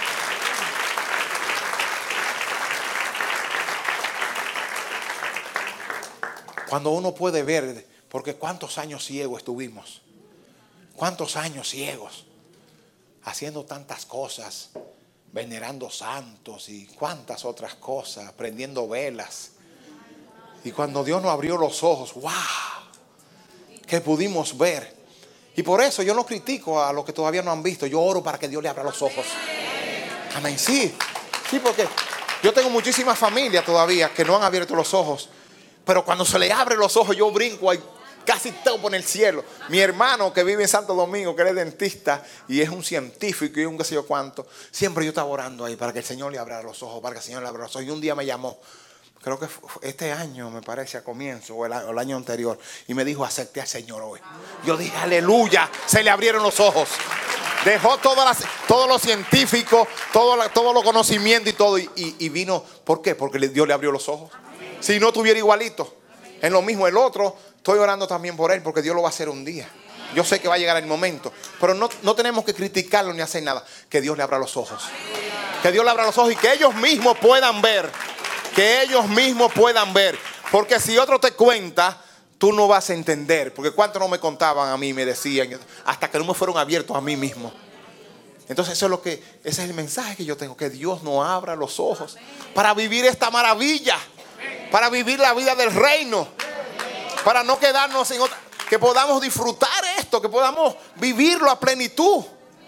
Cuando uno puede ver, porque cuántos años ciegos estuvimos, cuántos años ciegos, haciendo tantas cosas, venerando santos y cuántas otras cosas, prendiendo velas. Y cuando Dios nos abrió los ojos, wow, que pudimos ver. Y por eso yo no critico a los que todavía no han visto. Yo oro para que Dios le abra los ojos. Amén. Sí, sí, porque yo tengo muchísimas familias todavía que no han abierto los ojos. Pero cuando se le abren los ojos, yo brinco ahí, casi topo en el cielo. Mi hermano que vive en Santo Domingo, que él es dentista y es un científico y un qué sé yo cuánto, siempre yo estaba orando ahí para que el Señor le abra los ojos, para que el Señor le abra los ojos. Y un día me llamó. Creo que este año, me parece, a comienzo, o el, o el año anterior. Y me dijo, acepté al Señor hoy. Yo dije, aleluya, se le abrieron los ojos. Dejó todas las, todos los científicos, todo, la, todo los conocimientos y todo. Y, y, y vino, ¿por qué? Porque Dios le abrió los ojos. Amén. Si no tuviera igualito. En lo mismo el otro, estoy orando también por él, porque Dios lo va a hacer un día. Yo sé que va a llegar el momento. Pero no, no tenemos que criticarlo ni hacer nada. Que Dios le abra los ojos. Que Dios le abra los ojos y que ellos mismos puedan ver. Que ellos mismos puedan ver. Porque si otro te cuenta, tú no vas a entender. Porque cuánto no me contaban a mí, me decían, hasta que no me fueron abiertos a mí mismo. Entonces eso es lo que, ese es el mensaje que yo tengo, que Dios nos abra los ojos para vivir esta maravilla, para vivir la vida del reino, para no quedarnos en otra, que podamos disfrutar esto, que podamos vivirlo a plenitud.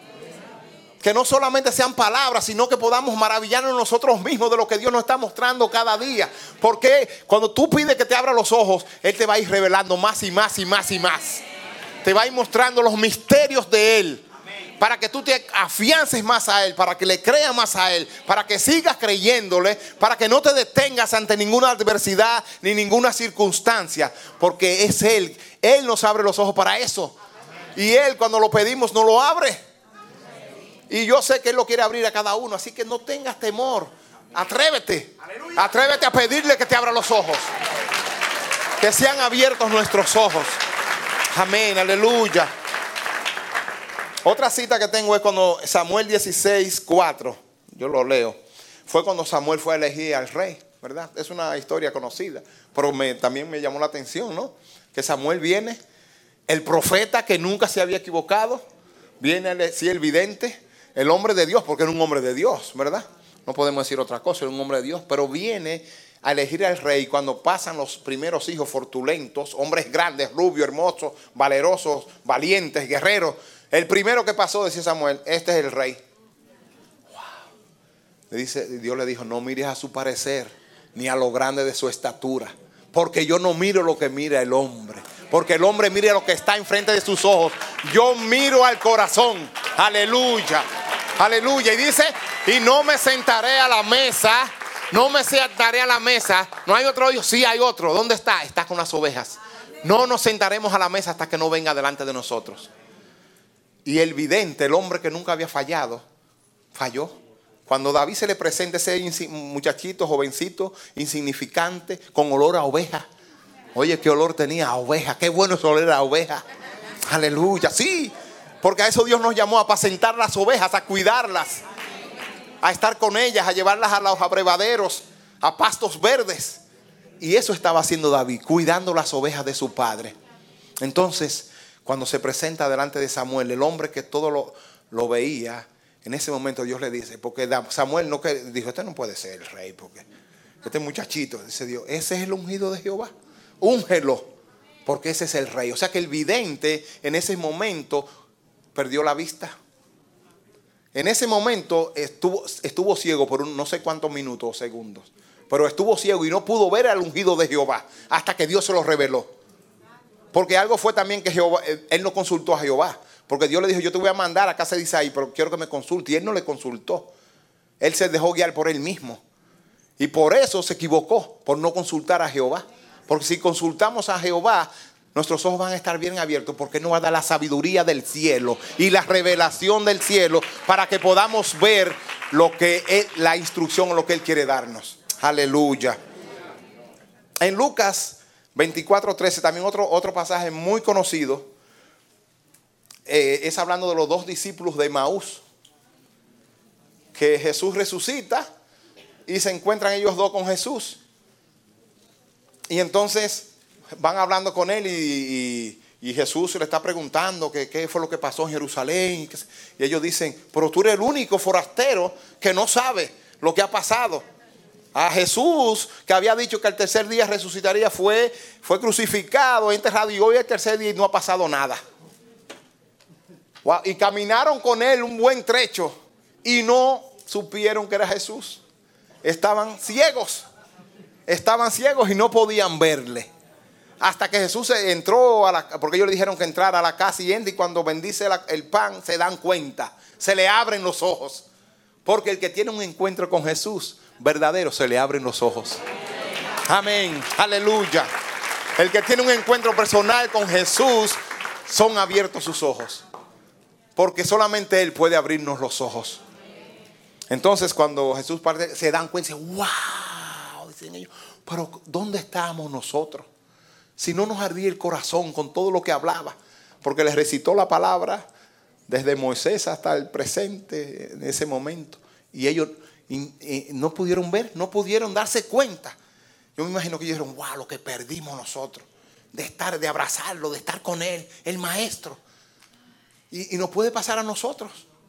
Que no solamente sean palabras, sino que podamos maravillarnos nosotros mismos de lo que Dios nos está mostrando cada día. Porque cuando tú pides que te abra los ojos, Él te va a ir revelando más y más y más y más. Te va a ir mostrando los misterios de Él. Para que tú te afiances más a Él, para que le creas más a Él, para que sigas creyéndole, para que no te detengas ante ninguna adversidad ni ninguna circunstancia. Porque es Él. Él nos abre los ojos para eso. Y Él, cuando lo pedimos, nos lo abre. Y yo sé que Él lo quiere abrir a cada uno. Así que no tengas temor. Atrévete. Atrévete a pedirle que te abra los ojos. Que sean abiertos nuestros ojos. Amén, aleluya. Otra cita que tengo es cuando Samuel dieciséis, cuatro. Yo lo leo. Fue cuando Samuel fue a elegir al rey, ¿verdad? Es una historia conocida. Pero me, también me llamó la atención, ¿no? Que Samuel viene, el profeta que nunca se había equivocado. Viene a decir el vidente. El hombre de Dios, porque era un hombre de Dios, ¿verdad? No podemos decir otra cosa, era un hombre de Dios. Pero viene a elegir al rey cuando pasan los primeros hijos fortulentos, hombres grandes, rubios, hermosos, valerosos, valientes, guerreros. El primero que pasó, decía Samuel, este es el rey. Wow. Le dice, Dios le dijo, no mires a su parecer, ni a lo grande de su estatura. Porque yo no miro lo que mira el hombre. Porque el hombre mira lo que está enfrente de sus ojos. Yo miro al corazón. Aleluya. Aleluya. Y dice, y no me sentaré a la mesa. No me sentaré a la mesa. No hay otro Dios. Sí hay otro. ¿Dónde está? Está con las ovejas. No nos sentaremos a la mesa hasta que no venga delante de nosotros. Y el vidente, el hombre que nunca había fallado, falló. Cuando David se le presenta ese muchachito, jovencito, insignificante, con olor a oveja. Oye, qué olor tenía a oveja. Qué bueno es oler a oveja. Aleluya. Sí, porque a eso Dios nos llamó, a apacentar las ovejas, a cuidarlas, a estar con ellas, a llevarlas a los abrevaderos, a pastos verdes. Y eso estaba haciendo David, cuidando las ovejas de su padre. Entonces, cuando se presenta delante de Samuel, el hombre que todo lo, lo veía, en ese momento Dios le dice, porque Samuel no que, dijo, este no puede ser el rey, porque este muchachito, dice Dios, ese es el ungido de Jehová. Úngelo, porque ese es el rey. O sea que el vidente en ese momento perdió la vista. En ese momento estuvo, estuvo ciego por un, no sé cuántos minutos o segundos. Pero estuvo ciego y no pudo ver al ungido de Jehová hasta que Dios se lo reveló. Porque algo fue también que Jehová, él no consultó a Jehová. Porque Dios le dijo, yo te voy a mandar a casa de Isaí, pero quiero que me consulte. Y él no le consultó. Él se dejó guiar por él mismo. Y por eso se equivocó, por no consultar a Jehová. Porque si consultamos a Jehová, nuestros ojos van a estar bien abiertos, porque nos va a dar la sabiduría del cielo y la revelación del cielo para que podamos ver lo que es la instrucción o lo que Él quiere darnos. Aleluya. En Lucas veinticuatro trece, también otro, otro pasaje muy conocido, eh, es hablando de los dos discípulos de Emaús, que Jesús resucita y se encuentran ellos dos con Jesús. Y entonces van hablando con él y, y, y Jesús le está preguntando que, qué fue lo que pasó en Jerusalén. Y ellos dicen, pero tú eres el único forastero que no sabe lo que ha pasado. A Jesús, que había dicho que al tercer día resucitaría, fue, fue crucificado, enterrado, y hoy es el tercer día y no ha pasado nada. Wow. Y caminaron con él un buen trecho y no supieron que era Jesús. Estaban ciegos. Estaban ciegos y no podían verle. Hasta que Jesús entró a la, porque ellos le dijeron que entrara a la casa, y entra, y cuando bendice la, el pan se dan cuenta, se le abren los ojos. Porque el que tiene un encuentro con Jesús verdadero, se le abren los ojos. Amén, aleluya. El que tiene un encuentro personal con Jesús, son abiertos sus ojos. Porque solamente Él puede abrirnos los ojos. Entonces cuando Jesús parte, se dan cuenta y dicen, wow, dicen ellos, pero ¿dónde estábamos nosotros? Si no nos ardía el corazón con todo lo que hablaba. Porque les recitó la palabra desde Moisés hasta el presente en ese momento. Y ellos y, y no pudieron ver, no pudieron darse cuenta. Yo me imagino que ellos dijeron, wow, lo que perdimos nosotros. De estar, de abrazarlo, de estar con Él, el Maestro. Y, y nos puede pasar a nosotros.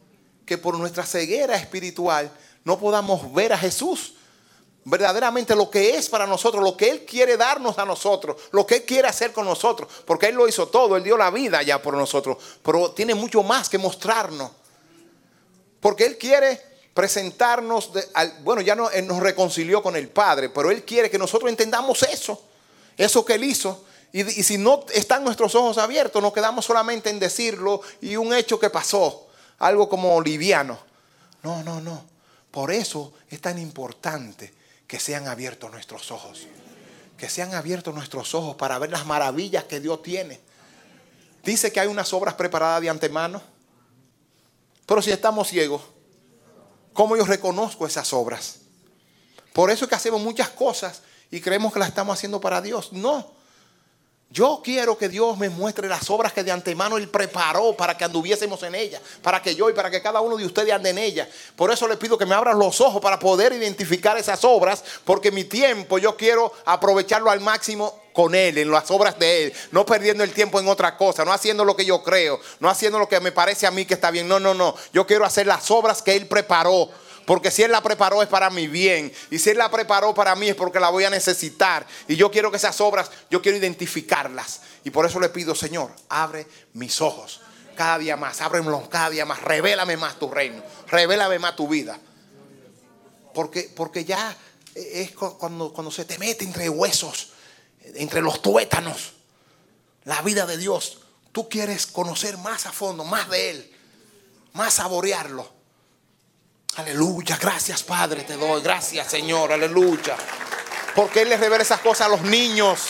que por nuestra ceguera espiritual no podamos ver a Jesús verdaderamente lo que es para nosotros, lo que Él quiere darnos a nosotros, lo que Él quiere hacer con nosotros, porque Él lo hizo todo, Él dio la vida ya por nosotros, pero tiene mucho más que mostrarnos, porque Él quiere presentarnos, de, al, bueno, ya no, Él nos reconcilió con el Padre, pero Él quiere que nosotros entendamos eso, eso que Él hizo, y, y si no están nuestros ojos abiertos, nos quedamos solamente en decirlo y un hecho que pasó, algo como liviano. No, no, no, por eso es tan importante que sean abiertos nuestros ojos. Que sean abiertos nuestros ojos para ver las maravillas que Dios tiene. Dice que hay unas obras preparadas de antemano. Pero si estamos ciegos, ¿cómo yo reconozco esas obras? Por eso es que hacemos muchas cosas y creemos que las estamos haciendo para Dios. No. Yo quiero que Dios me muestre las obras que de antemano Él preparó para que anduviésemos en ellas, para que yo y para que cada uno de ustedes ande en ellas. Por eso le pido que me abran los ojos para poder identificar esas obras, porque mi tiempo yo quiero aprovecharlo al máximo con Él, en las obras de Él, no perdiendo el tiempo en otra cosa, no haciendo lo que yo creo, no haciendo lo que me parece a mí que está bien. No, no, no. Yo quiero hacer las obras que Él preparó. Porque si Él la preparó es para mi bien. Y si Él la preparó para mí es porque la voy a necesitar. Y yo quiero que esas obras, yo quiero identificarlas. Y por eso le pido, Señor, abre mis ojos cada día más. Ábremelos cada día más. Revélame más tu reino. Revélame más tu vida. Porque, porque ya es cuando, cuando se te mete entre huesos, entre los tuétanos, la vida de Dios. Tú quieres conocer más a fondo, más de Él. Más saborearlo. Aleluya, gracias Padre te doy, gracias Señor, aleluya. Porque Él les revela esas cosas a los niños.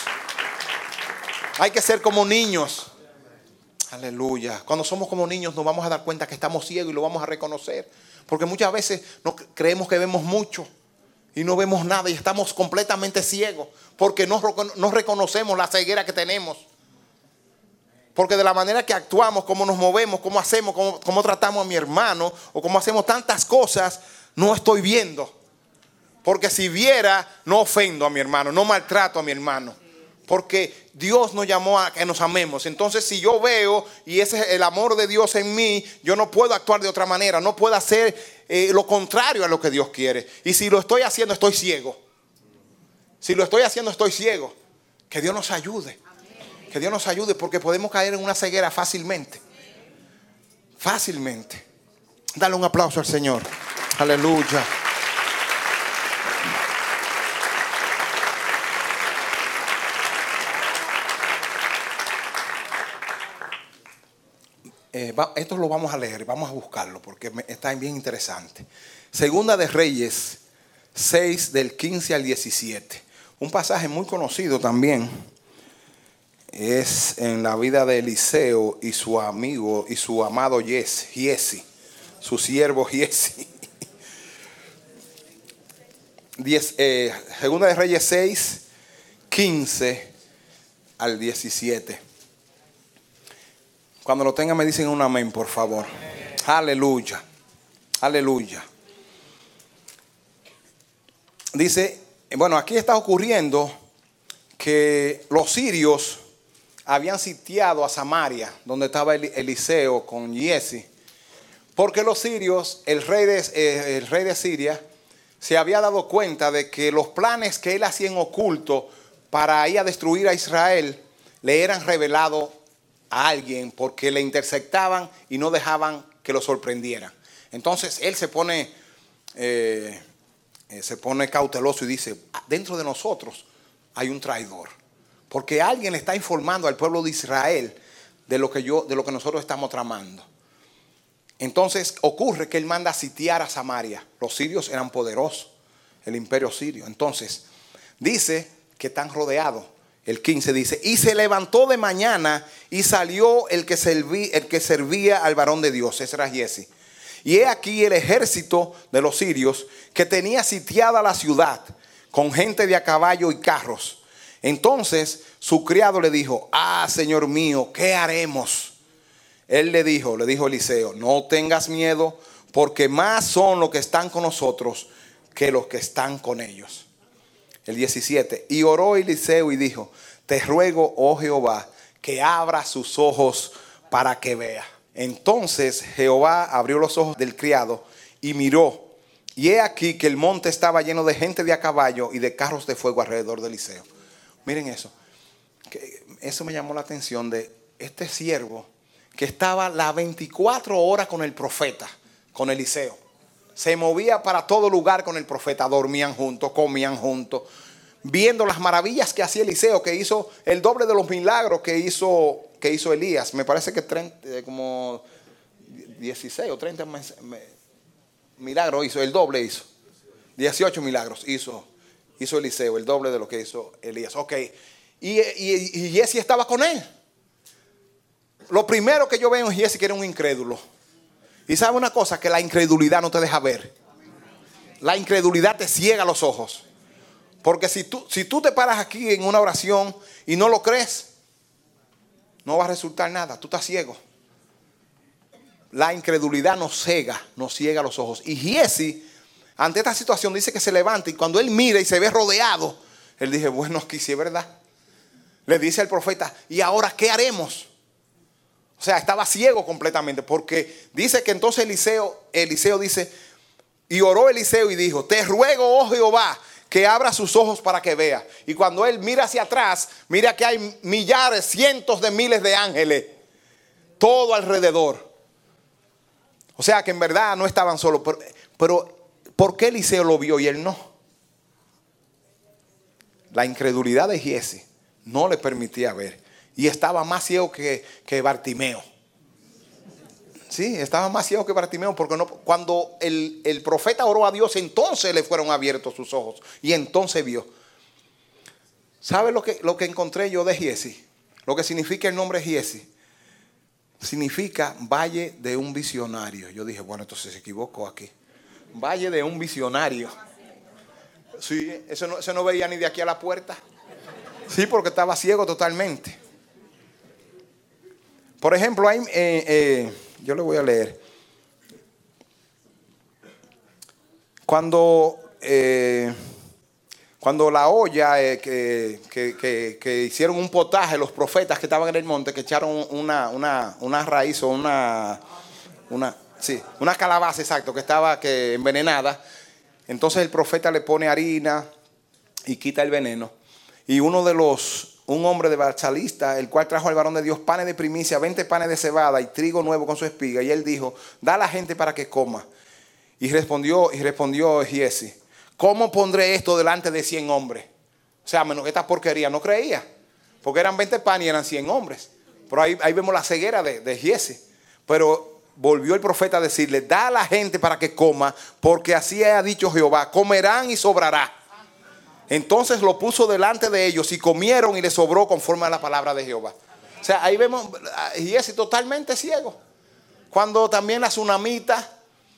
Hay que ser como niños. Aleluya. Cuando somos como niños nos vamos a dar cuenta que estamos ciegos y lo vamos a reconocer. Porque muchas veces nos creemos que vemos mucho y no vemos nada y estamos completamente ciegos. Porque no, no reconocemos la ceguera que tenemos. Porque de la manera que actuamos, cómo nos movemos, cómo hacemos, cómo, cómo tratamos a mi hermano, o cómo hacemos tantas cosas, no estoy viendo. Porque si viera, no ofendo a mi hermano, no maltrato a mi hermano. Porque Dios nos llamó a que nos amemos. Entonces si yo veo, y ese es el amor de Dios en mí, yo no puedo actuar de otra manera. No puedo hacer eh, lo contrario a lo que Dios quiere. Y si lo estoy haciendo, estoy ciego. Si lo estoy haciendo, estoy ciego. Que Dios nos ayude. Que Dios nos ayude, porque podemos caer en una ceguera fácilmente. Fácilmente. Dale un aplauso al Señor. Aleluya. Eh, va, esto lo vamos a leer, vamos a buscarlo porque me, está bien interesante. Segunda de Reyes seis del quince al diecisiete. Un pasaje muy conocido también. Es en la vida de Eliseo y su amigo y su amado Giesi, su siervo Giesi. eh, Segunda de Reyes seis, quince al diecisiete. Cuando lo tengan me dicen un amén, por favor. Aleluya, aleluya. Dice, bueno, aquí está ocurriendo que los sirios habían sitiado a Samaria, donde estaba Eliseo con Giesi, porque los sirios, el rey de, eh, el rey de Siria, se había dado cuenta de que los planes que él hacía en oculto para ir a destruir a Israel le eran revelados a alguien, porque le interceptaban y no dejaban que lo sorprendieran. Entonces él se pone, eh, eh, se pone cauteloso y dice: dentro de nosotros hay un traidor. Porque alguien le está informando al pueblo de Israel de lo que yo, de lo que nosotros estamos tramando. Entonces ocurre que él manda a sitiar a Samaria. Los sirios eran poderosos, el imperio sirio. Entonces dice que están rodeados. El quince dice: y se levantó de mañana y salió el que servía, el que servía al varón de Dios. Ese era Giesi. Y he aquí el ejército de los sirios que tenía sitiada la ciudad con gente de a caballo y carros. Entonces su criado le dijo: ah, Señor mío, ¿qué haremos? Él le dijo, le dijo Eliseo: no tengas miedo, porque más son los que están con nosotros que los que están con ellos. El diecisiete. Y oró Eliseo y dijo: te ruego, oh Jehová, que abra sus ojos para que vea. Entonces Jehová abrió los ojos del criado y miró, y he aquí que el monte estaba lleno de gente de a caballo y de carros de fuego alrededor de Eliseo. Miren eso. Que eso me llamó la atención de este siervo que estaba las veinticuatro horas con el profeta, con Eliseo. Se movía para todo lugar con el profeta. Dormían juntos, comían juntos, viendo las maravillas que hacía Eliseo, que hizo el doble de los milagros que hizo, que hizo Elías. Me parece que treinta, como dieciséis o treinta milagros hizo, el doble hizo. dieciocho milagros hizo, hizo Eliseo, el doble de lo que hizo Elías. Ok, y, y, y Giesi estaba con él. Lo primero que yo veo en Giesi que era un incrédulo. Y sabe una cosa, que la incredulidad no te deja ver. La incredulidad te ciega los ojos. Porque si tú, si tú te paras aquí en una oración y no lo crees, no va a resultar nada. Tú estás ciego. La incredulidad nos ciega, nos ciega los ojos. Y Giesi, ante esta situación, dice que se levanta. Y cuando él mira y se ve rodeado, él dice, bueno, aquí sí es verdad. Le dice al profeta, ¿y ahora qué haremos? O sea, estaba ciego completamente. Porque dice que entonces Eliseo, Eliseo dice, y oró Eliseo y dijo, te ruego, oh Jehová, que abra sus ojos para que vea. Y cuando él mira hacia atrás, mira que hay millares, cientos de miles de ángeles, todo alrededor. O sea que en verdad no estaban solos. Pero, pero ¿por qué Eliseo lo vio y él no? La incredulidad de Giesi no le permitía ver. Y estaba más ciego que, que Bartimeo. Sí, estaba más ciego que Bartimeo. Porque no, cuando el, el profeta oró a Dios, entonces le fueron abiertos sus ojos. Y entonces vio. ¿Sabe lo que, lo que encontré yo de Giesi? Lo que significa el nombre Giesi. Significa valle de un visionario. Yo dije, bueno, entonces se equivocó aquí. Valle de un visionario. Sí, eso no, eso no veía ni de aquí a la puerta. Sí, porque estaba ciego totalmente. Por ejemplo, hay, eh, eh, yo le voy a leer. Cuando, eh, cuando la olla eh, que, que, que, que hicieron un potaje, los profetas que estaban en el monte, que echaron una, una, una raíz o una, una, sí, una calabaza, exacto, que estaba que, envenenada. Entonces el profeta le pone harina y quita el veneno. Y uno de los... Un hombre de Barsalista, el cual trajo al varón de Dios panes de primicia, veinte panes de cebada y trigo nuevo con su espiga. Y él dijo, da a la gente para que coma. Y respondió, y respondió Giesi, ¿cómo pondré esto delante de cien hombres? O sea, menos que esta porquería no creía. Porque eran veinte panes y eran cien hombres. Pero ahí, ahí vemos la ceguera de, de Giesi. Pero volvió el profeta a decirle, da a la gente para que coma, porque así ha dicho Jehová, comerán y sobrará. Entonces lo puso delante de ellos y comieron y les sobró conforme a la palabra de Jehová. O sea, ahí vemos a Giesi totalmente ciego. Cuando también la tsunamita,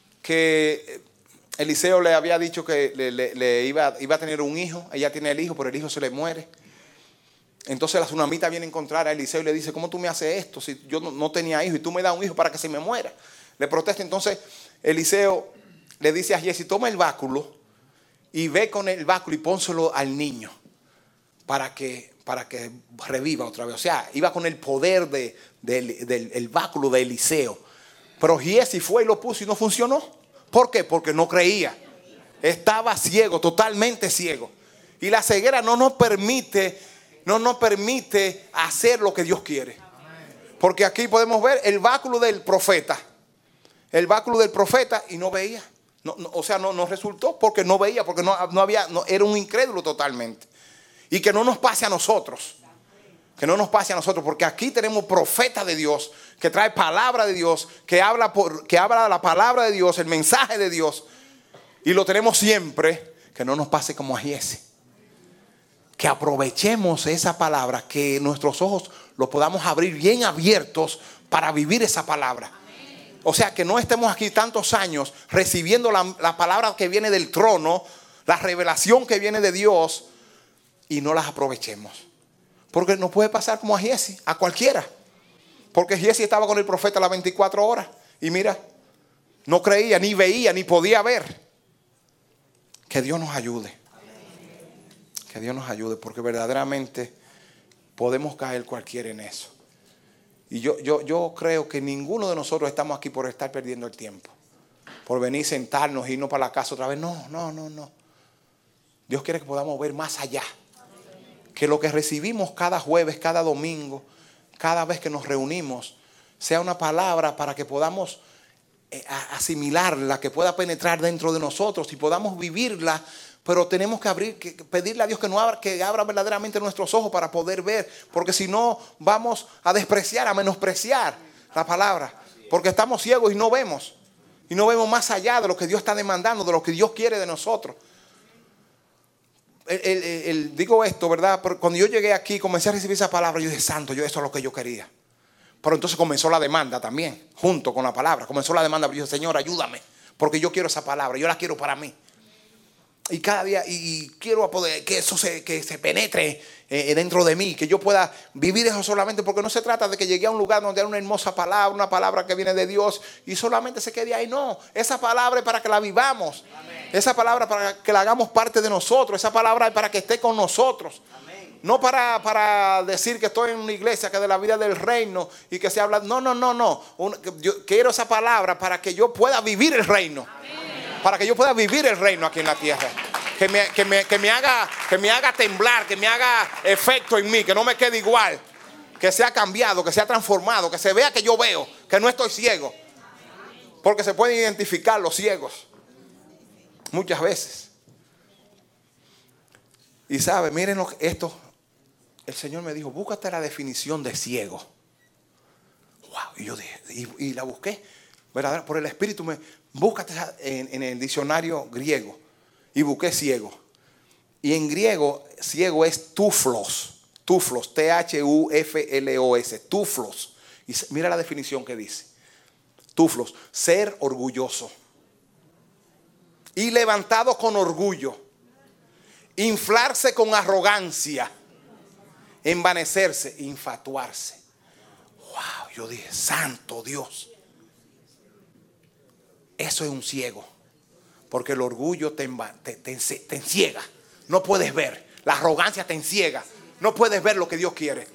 que Eliseo le había dicho que le, le, le iba, iba a tener un hijo. Ella tiene el hijo, pero el hijo se le muere. Entonces la tsunamita viene a encontrar a Eliseo y le dice, ¿cómo tú me haces esto? Si yo no, no tenía hijo y tú me das un hijo para que se me muera. Le protesta. Entonces Eliseo le dice a Giesi, toma el báculo y ve con el báculo y pónselo al niño para que, para que reviva otra vez. O sea, iba con el poder de, de, del el báculo de Eliseo. Pero Giesi fue y lo puso y no funcionó. ¿Por qué? Porque no creía. Estaba ciego, totalmente ciego. Y la ceguera no nos permite, no nos permite hacer lo que Dios quiere. Porque aquí podemos ver el báculo del profeta. El báculo del profeta y no veía. No, no, o sea, no, no resultó porque no veía, porque no, no había, no, era un incrédulo totalmente. Y que no nos pase a nosotros. Que no nos pase a nosotros, porque aquí tenemos profeta de Dios, que trae palabra de Dios, que habla, por, que habla la palabra de Dios, el mensaje de Dios. Y lo tenemos siempre, que no nos pase como a Giesi. Que aprovechemos esa palabra, que nuestros ojos los podamos abrir bien abiertos para vivir esa palabra. O sea, que no estemos aquí tantos años recibiendo la, la palabra que viene del trono, la revelación que viene de Dios, y no las aprovechemos. Porque nos puede pasar como a Giesi, a cualquiera. Porque Giesi estaba con el profeta las veinticuatro horas. Y mira, no creía, ni veía, ni podía ver. Que Dios nos ayude. Que Dios nos ayude, porque verdaderamente podemos caer cualquiera en eso. Y yo, yo, yo creo que ninguno de nosotros estamos aquí por estar perdiendo el tiempo, por venir, sentarnos, irnos para la casa otra vez. No, no, no, no. Dios quiere que podamos ver más allá. Que lo que recibimos cada jueves, cada domingo, cada vez que nos reunimos, sea una palabra para que podamos eh, asimilarla, que pueda penetrar dentro de nosotros y podamos vivirla. Pero tenemos que abrir, que pedirle a Dios que nos abra, que abra verdaderamente nuestros ojos para poder ver. Porque si no, vamos a despreciar, a menospreciar la palabra. Porque estamos ciegos y no vemos. Y no vemos más allá de lo que Dios está demandando, de lo que Dios quiere de nosotros. El, el, el, el, digo esto, ¿verdad? Pero cuando yo llegué aquí, comencé a recibir esa palabra. Yo dije, santo, yo eso es lo que yo quería. Pero entonces comenzó la demanda también, junto con la palabra. Comenzó la demanda. Pero yo dije, Señor, ayúdame. Porque yo quiero esa palabra, yo la quiero para mí. Y cada día, y, y quiero poder, que eso se, que se penetre eh, dentro de mí, que yo pueda vivir eso solamente, porque no se trata de que llegue a un lugar donde hay una hermosa palabra, una palabra que viene de Dios y solamente se quede ahí. No, esa palabra es para que la vivamos. Amén. Esa palabra para que la hagamos parte de nosotros. Esa palabra es para que esté con nosotros. Amén. No para, para decir que estoy en una iglesia que de la vida del reino y que se habla. No, no, no, no. Un, yo quiero esa palabra para que yo pueda vivir el reino. Amén. Para que yo pueda vivir el reino aquí en la tierra. Que me, que, me, que, me haga, que me haga temblar, que me haga efecto en mí, que no me quede igual. Que sea cambiado, que sea transformado, que se vea que yo veo, que no estoy ciego. Porque se pueden identificar los ciegos muchas veces. Y sabe, miren esto. El Señor me dijo, búscate la definición de ciego. Wow, y yo dije, y, y la busqué. ¿Verdad? Por el Espíritu me búscate en, en el diccionario griego. Y busqué ciego. Y en griego, ciego es tuflos. Tuflos, T H U F L O S. Tuflos. Y mira la definición que dice. Tuflos, ser orgulloso. Y levantado con orgullo. Inflarse con arrogancia. Envanecerse, infatuarse. Wow, yo dije, santo Dios. Eso es un ciego. Porque el orgullo te, te, te, te enciega. No puedes ver. La arrogancia te enciega. No puedes ver lo que Dios quiere.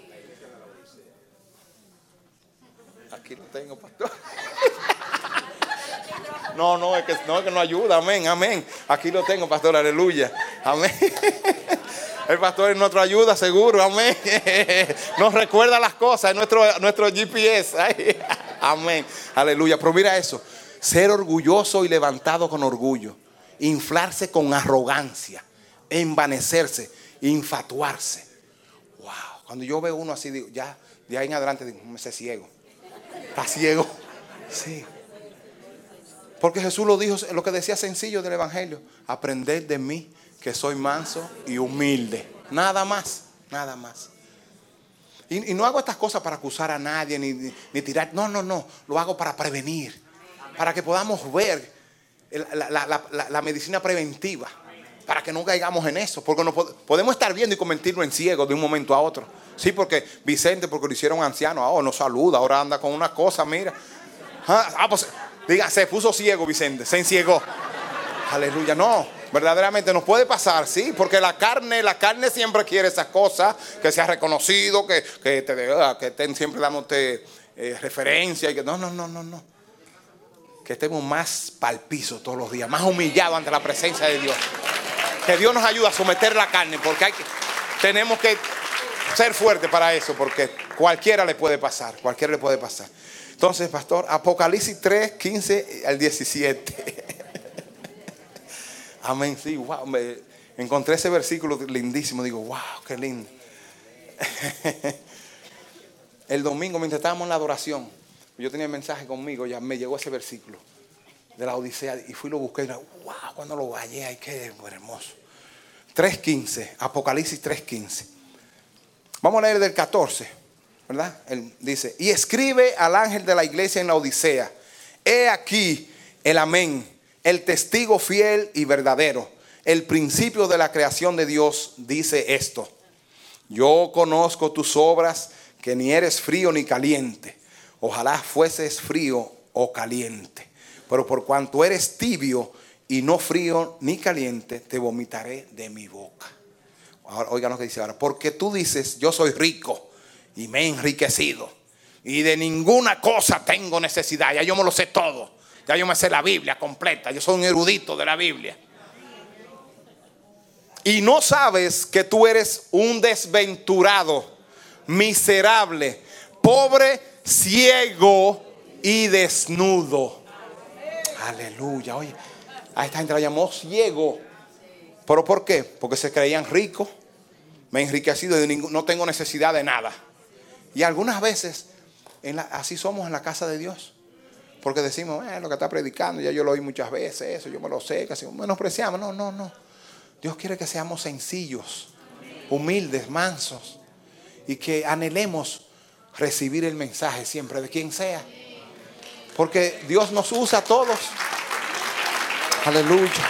Aquí lo tengo, pastor. No, no, es que no, es que no ayuda. Amén, amén. Aquí lo tengo, pastor. Aleluya. Amén. El pastor es nuestra ayuda, seguro. Amén. Nos recuerda las cosas. Es nuestro, nuestro G P S. Ay, amén. Aleluya. Pero mira eso. Ser orgulloso y levantado con orgullo. Inflarse con arrogancia. Envanecerse. Infatuarse. Wow. Cuando yo veo uno así, digo, ya de ahí en adelante digo, me sé ciego. ¿Está ciego? Sí. Porque Jesús lo dijo, lo que decía sencillo del Evangelio. Aprended de mí que soy manso y humilde. Nada más. Nada más. Y, y no hago estas cosas para acusar a nadie ni, ni, ni tirar. No, no, no. Lo hago para prevenir. Para que podamos ver la, la, la, la, la medicina preventiva. Para que no caigamos en eso. Porque no podemos estar viendo y convertirnos en ciegos de un momento a otro. Sí, porque Vicente, porque lo hicieron anciano, oh, no saluda, ahora anda con una cosa, mira. Ah, pues, diga, se puso ciego Vicente, se enciegó. Aleluya, no. Verdaderamente nos puede pasar, sí, porque la carne, la carne siempre quiere esas cosas, que sea reconocido, que, que, te, que estén siempre dándote eh, referencia. Y que, no, no, no, no, no. Que estemos más pal piso todos los días, más humillados ante la presencia de Dios. Que Dios nos ayude a someter la carne, porque hay que, tenemos que ser fuertes para eso, porque cualquiera le puede pasar, cualquiera le puede pasar. Entonces, pastor, Apocalipsis tres, quince al diecisiete. Amén, sí, wow, me encontré ese versículo lindísimo, digo, wow, qué lindo. El domingo, mientras estábamos en la adoración, yo tenía el mensaje conmigo, ya me llegó ese versículo de la Odisea y fui y lo busqué y wow, cuando lo hallé, ay, qué hermoso. tres quince, Apocalipsis tres quince. Vamos a leer del catorce, ¿verdad? Él dice, y escribe al ángel de la iglesia en la Odisea, he aquí el amén, el testigo fiel y verdadero, el principio de la creación de Dios, dice esto: yo conozco tus obras, que ni eres frío ni caliente. Ojalá fueses frío o caliente. Pero por cuanto eres tibio y no frío ni caliente, te vomitaré de mi boca. Ahora, oigan lo que dice ahora. Porque tú dices, yo soy rico y me he enriquecido. y de ninguna cosa tengo necesidad. Ya yo me lo sé todo. Ya yo me sé la Biblia completa. Yo soy un erudito de la Biblia. Y no sabes que tú eres un desventurado, miserable, pobre, ciego y desnudo. Aleluya. Oye, a esta gente la llamó ciego. ¿Pero por qué? Porque se creían ricos. Me he enriquecido y no tengo necesidad de nada. Y algunas veces en la, así somos en la casa de Dios. Porque decimos, eh, lo que está predicando, ya yo lo oí muchas veces, eso yo me lo sé, casi menospreciamos. No, no, no. Dios quiere que seamos sencillos, humildes, mansos, y que anhelemos recibir el mensaje siempre de quien sea. Porque Dios nos usa a todos. Aleluya.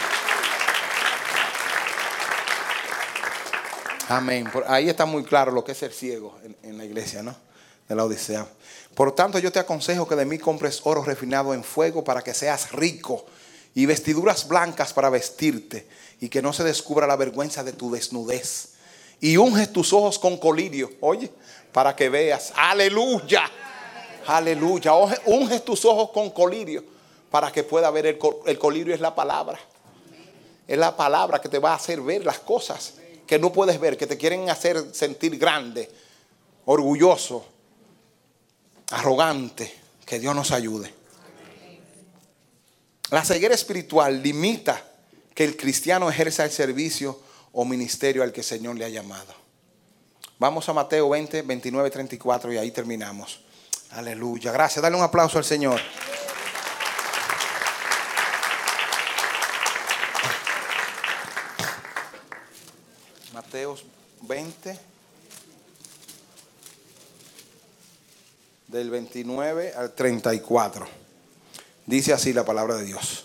Amén. Ahí está muy claro lo que es ser ciego en, en la iglesia, ¿no? De la Odisea. Por tanto, yo te aconsejo que de mí compres oro refinado en fuego para que seas rico, y vestiduras blancas para vestirte, y que no se descubra la vergüenza de tu desnudez. Y unges tus ojos con colirio, oye, para que veas. Aleluya. Aleluya. Unges tus ojos con colirio para que pueda ver. El, el colirio es la palabra. Es la palabra que te va a hacer ver las cosas que no puedes ver, que te quieren hacer sentir grande, orgulloso, arrogante. Que Dios nos ayude. La ceguera espiritual limita que el cristiano ejerza el servicio o ministerio al que el Señor le ha llamado. Vamos a Mateo veinte, veintinueve, treinta y cuatro y ahí terminamos. Aleluya. Gracias. Dale un aplauso al Señor. Mateo veinte, del veintinueve al treinta y cuatro. Dice así la palabra de Dios.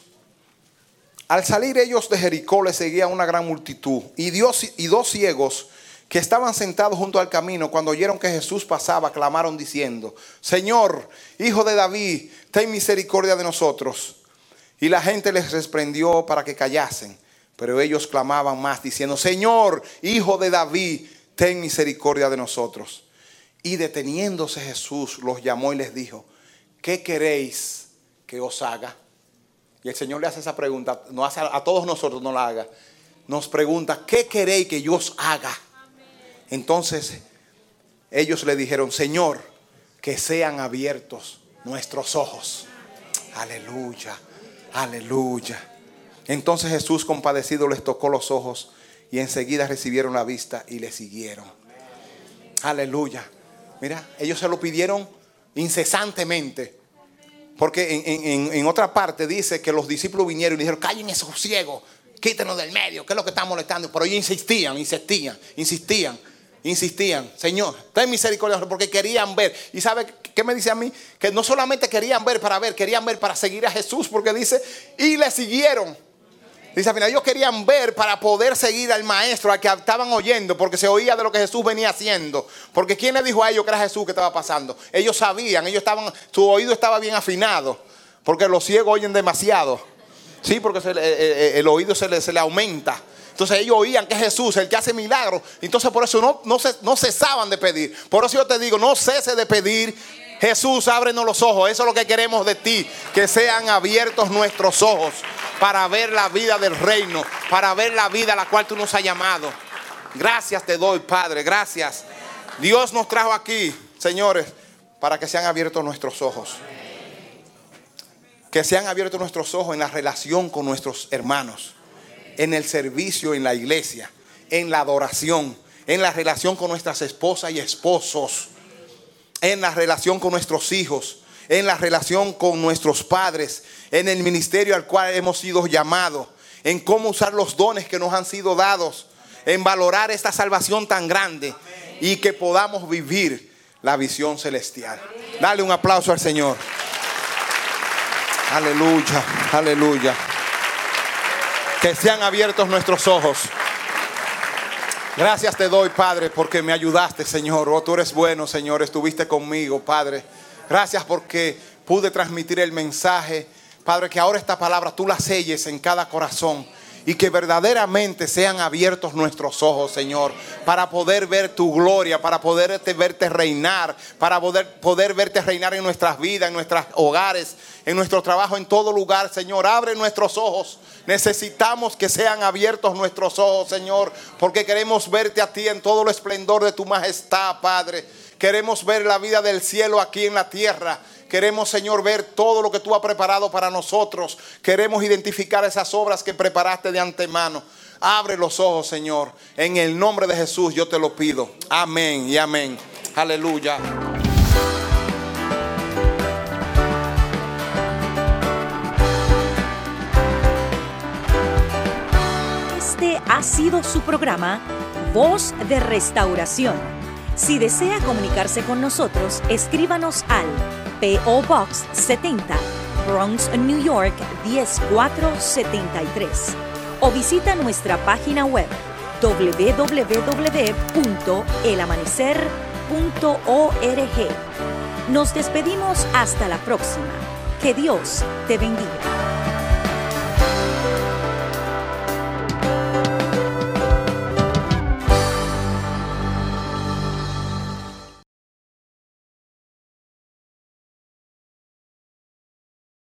Al salir ellos de Jericó les seguía una gran multitud, y, Dios, y dos ciegos que estaban sentados junto al camino, cuando oyeron que Jesús pasaba, clamaron diciendo: Señor, Hijo de David, ten misericordia de nosotros. Y la gente les reprendió para que callasen, pero ellos clamaban más diciendo: Señor, Hijo de David, ten misericordia de nosotros. Y deteniéndose Jesús los llamó y les dijo: ¿qué queréis que os haga? Y el Señor le hace esa pregunta, no hace a, a todos nosotros, no la haga. Nos pregunta: ¿qué queréis que yo os haga? Entonces ellos le dijeron: Señor, que sean abiertos nuestros ojos. Aleluya, aleluya. Entonces Jesús, compadecido, les tocó los ojos, y enseguida recibieron la vista y le siguieron. Aleluya. Mira, ellos se lo pidieron incesantemente. Porque en, en, en otra parte dice que los discípulos vinieron y dijeron: callen esos ciegos, quítenos del medio, ¿qué es lo que está molestando? Pero ellos insistían, insistían, insistían, insistían. Señor, ten misericordia, porque querían ver. ¿Y sabe qué me dice a mí? Que no solamente querían ver para ver, querían ver para seguir a Jesús, porque dice: y le siguieron. Dice al final, ellos querían ver para poder seguir al maestro, al que estaban oyendo, porque se oía de lo que Jesús venía haciendo. Porque ¿quién le dijo a ellos que era Jesús que estaba pasando? Ellos sabían, ellos estaban, su oído estaba bien afinado, porque los ciegos oyen demasiado. Sí, porque se, el, el, el oído se le, se le aumenta. Entonces ellos oían que es Jesús el que hace milagros. Entonces por eso no, no, se, no cesaban de pedir. Por eso yo te digo, no cese de pedir. Jesús, ábrenos los ojos. Eso es lo que queremos de ti. Que sean abiertos nuestros ojos para ver la vida del reino, para ver la vida a la cual tú nos has llamado. Gracias te doy, Padre, gracias. Dios nos trajo aquí, señores, para que sean abiertos nuestros ojos. Que sean abiertos nuestros ojos en la relación con nuestros hermanos, en el servicio en la iglesia, en la adoración, en la relación con nuestras esposas y esposos, en la relación con nuestros hijos, en la relación con nuestros padres, en el ministerio al cual hemos sido llamados, en cómo usar los dones que nos han sido dados, en valorar esta salvación tan grande y que podamos vivir la visión celestial. Dale un aplauso al Señor. Aleluya, aleluya. Que sean abiertos nuestros ojos. Gracias te doy, Padre, porque me ayudaste, Señor. Oh, tú eres bueno, Señor. Estuviste conmigo, Padre. Gracias porque pude transmitir el mensaje, Padre, que ahora esta palabra tú la selles en cada corazón y que verdaderamente sean abiertos nuestros ojos, Señor, para poder ver tu gloria, para poder verte reinar, para poder, poder verte reinar en nuestras vidas, en nuestros hogares, en nuestro trabajo, en todo lugar, Señor. Abre nuestros ojos. Necesitamos que sean abiertos nuestros ojos, Señor, porque queremos verte a ti en todo el esplendor de tu majestad, Padre. Queremos ver la vida del cielo aquí en la tierra. Queremos, Señor, ver todo lo que tú has preparado para nosotros. Queremos identificar esas obras que preparaste de antemano. Abre los ojos, Señor. En el nombre de Jesús yo te lo pido. Amén y amén. Aleluya.
Este ha sido su programa Voz de Restauración. Si desea comunicarse con nosotros, escríbanos al P O Box setenta, Bronx, New York diez mil cuatrocientos setenta y tres, o visita nuestra página web doble u doble u doble u punto el amanecer punto org. Nos despedimos hasta la próxima. Que Dios te bendiga.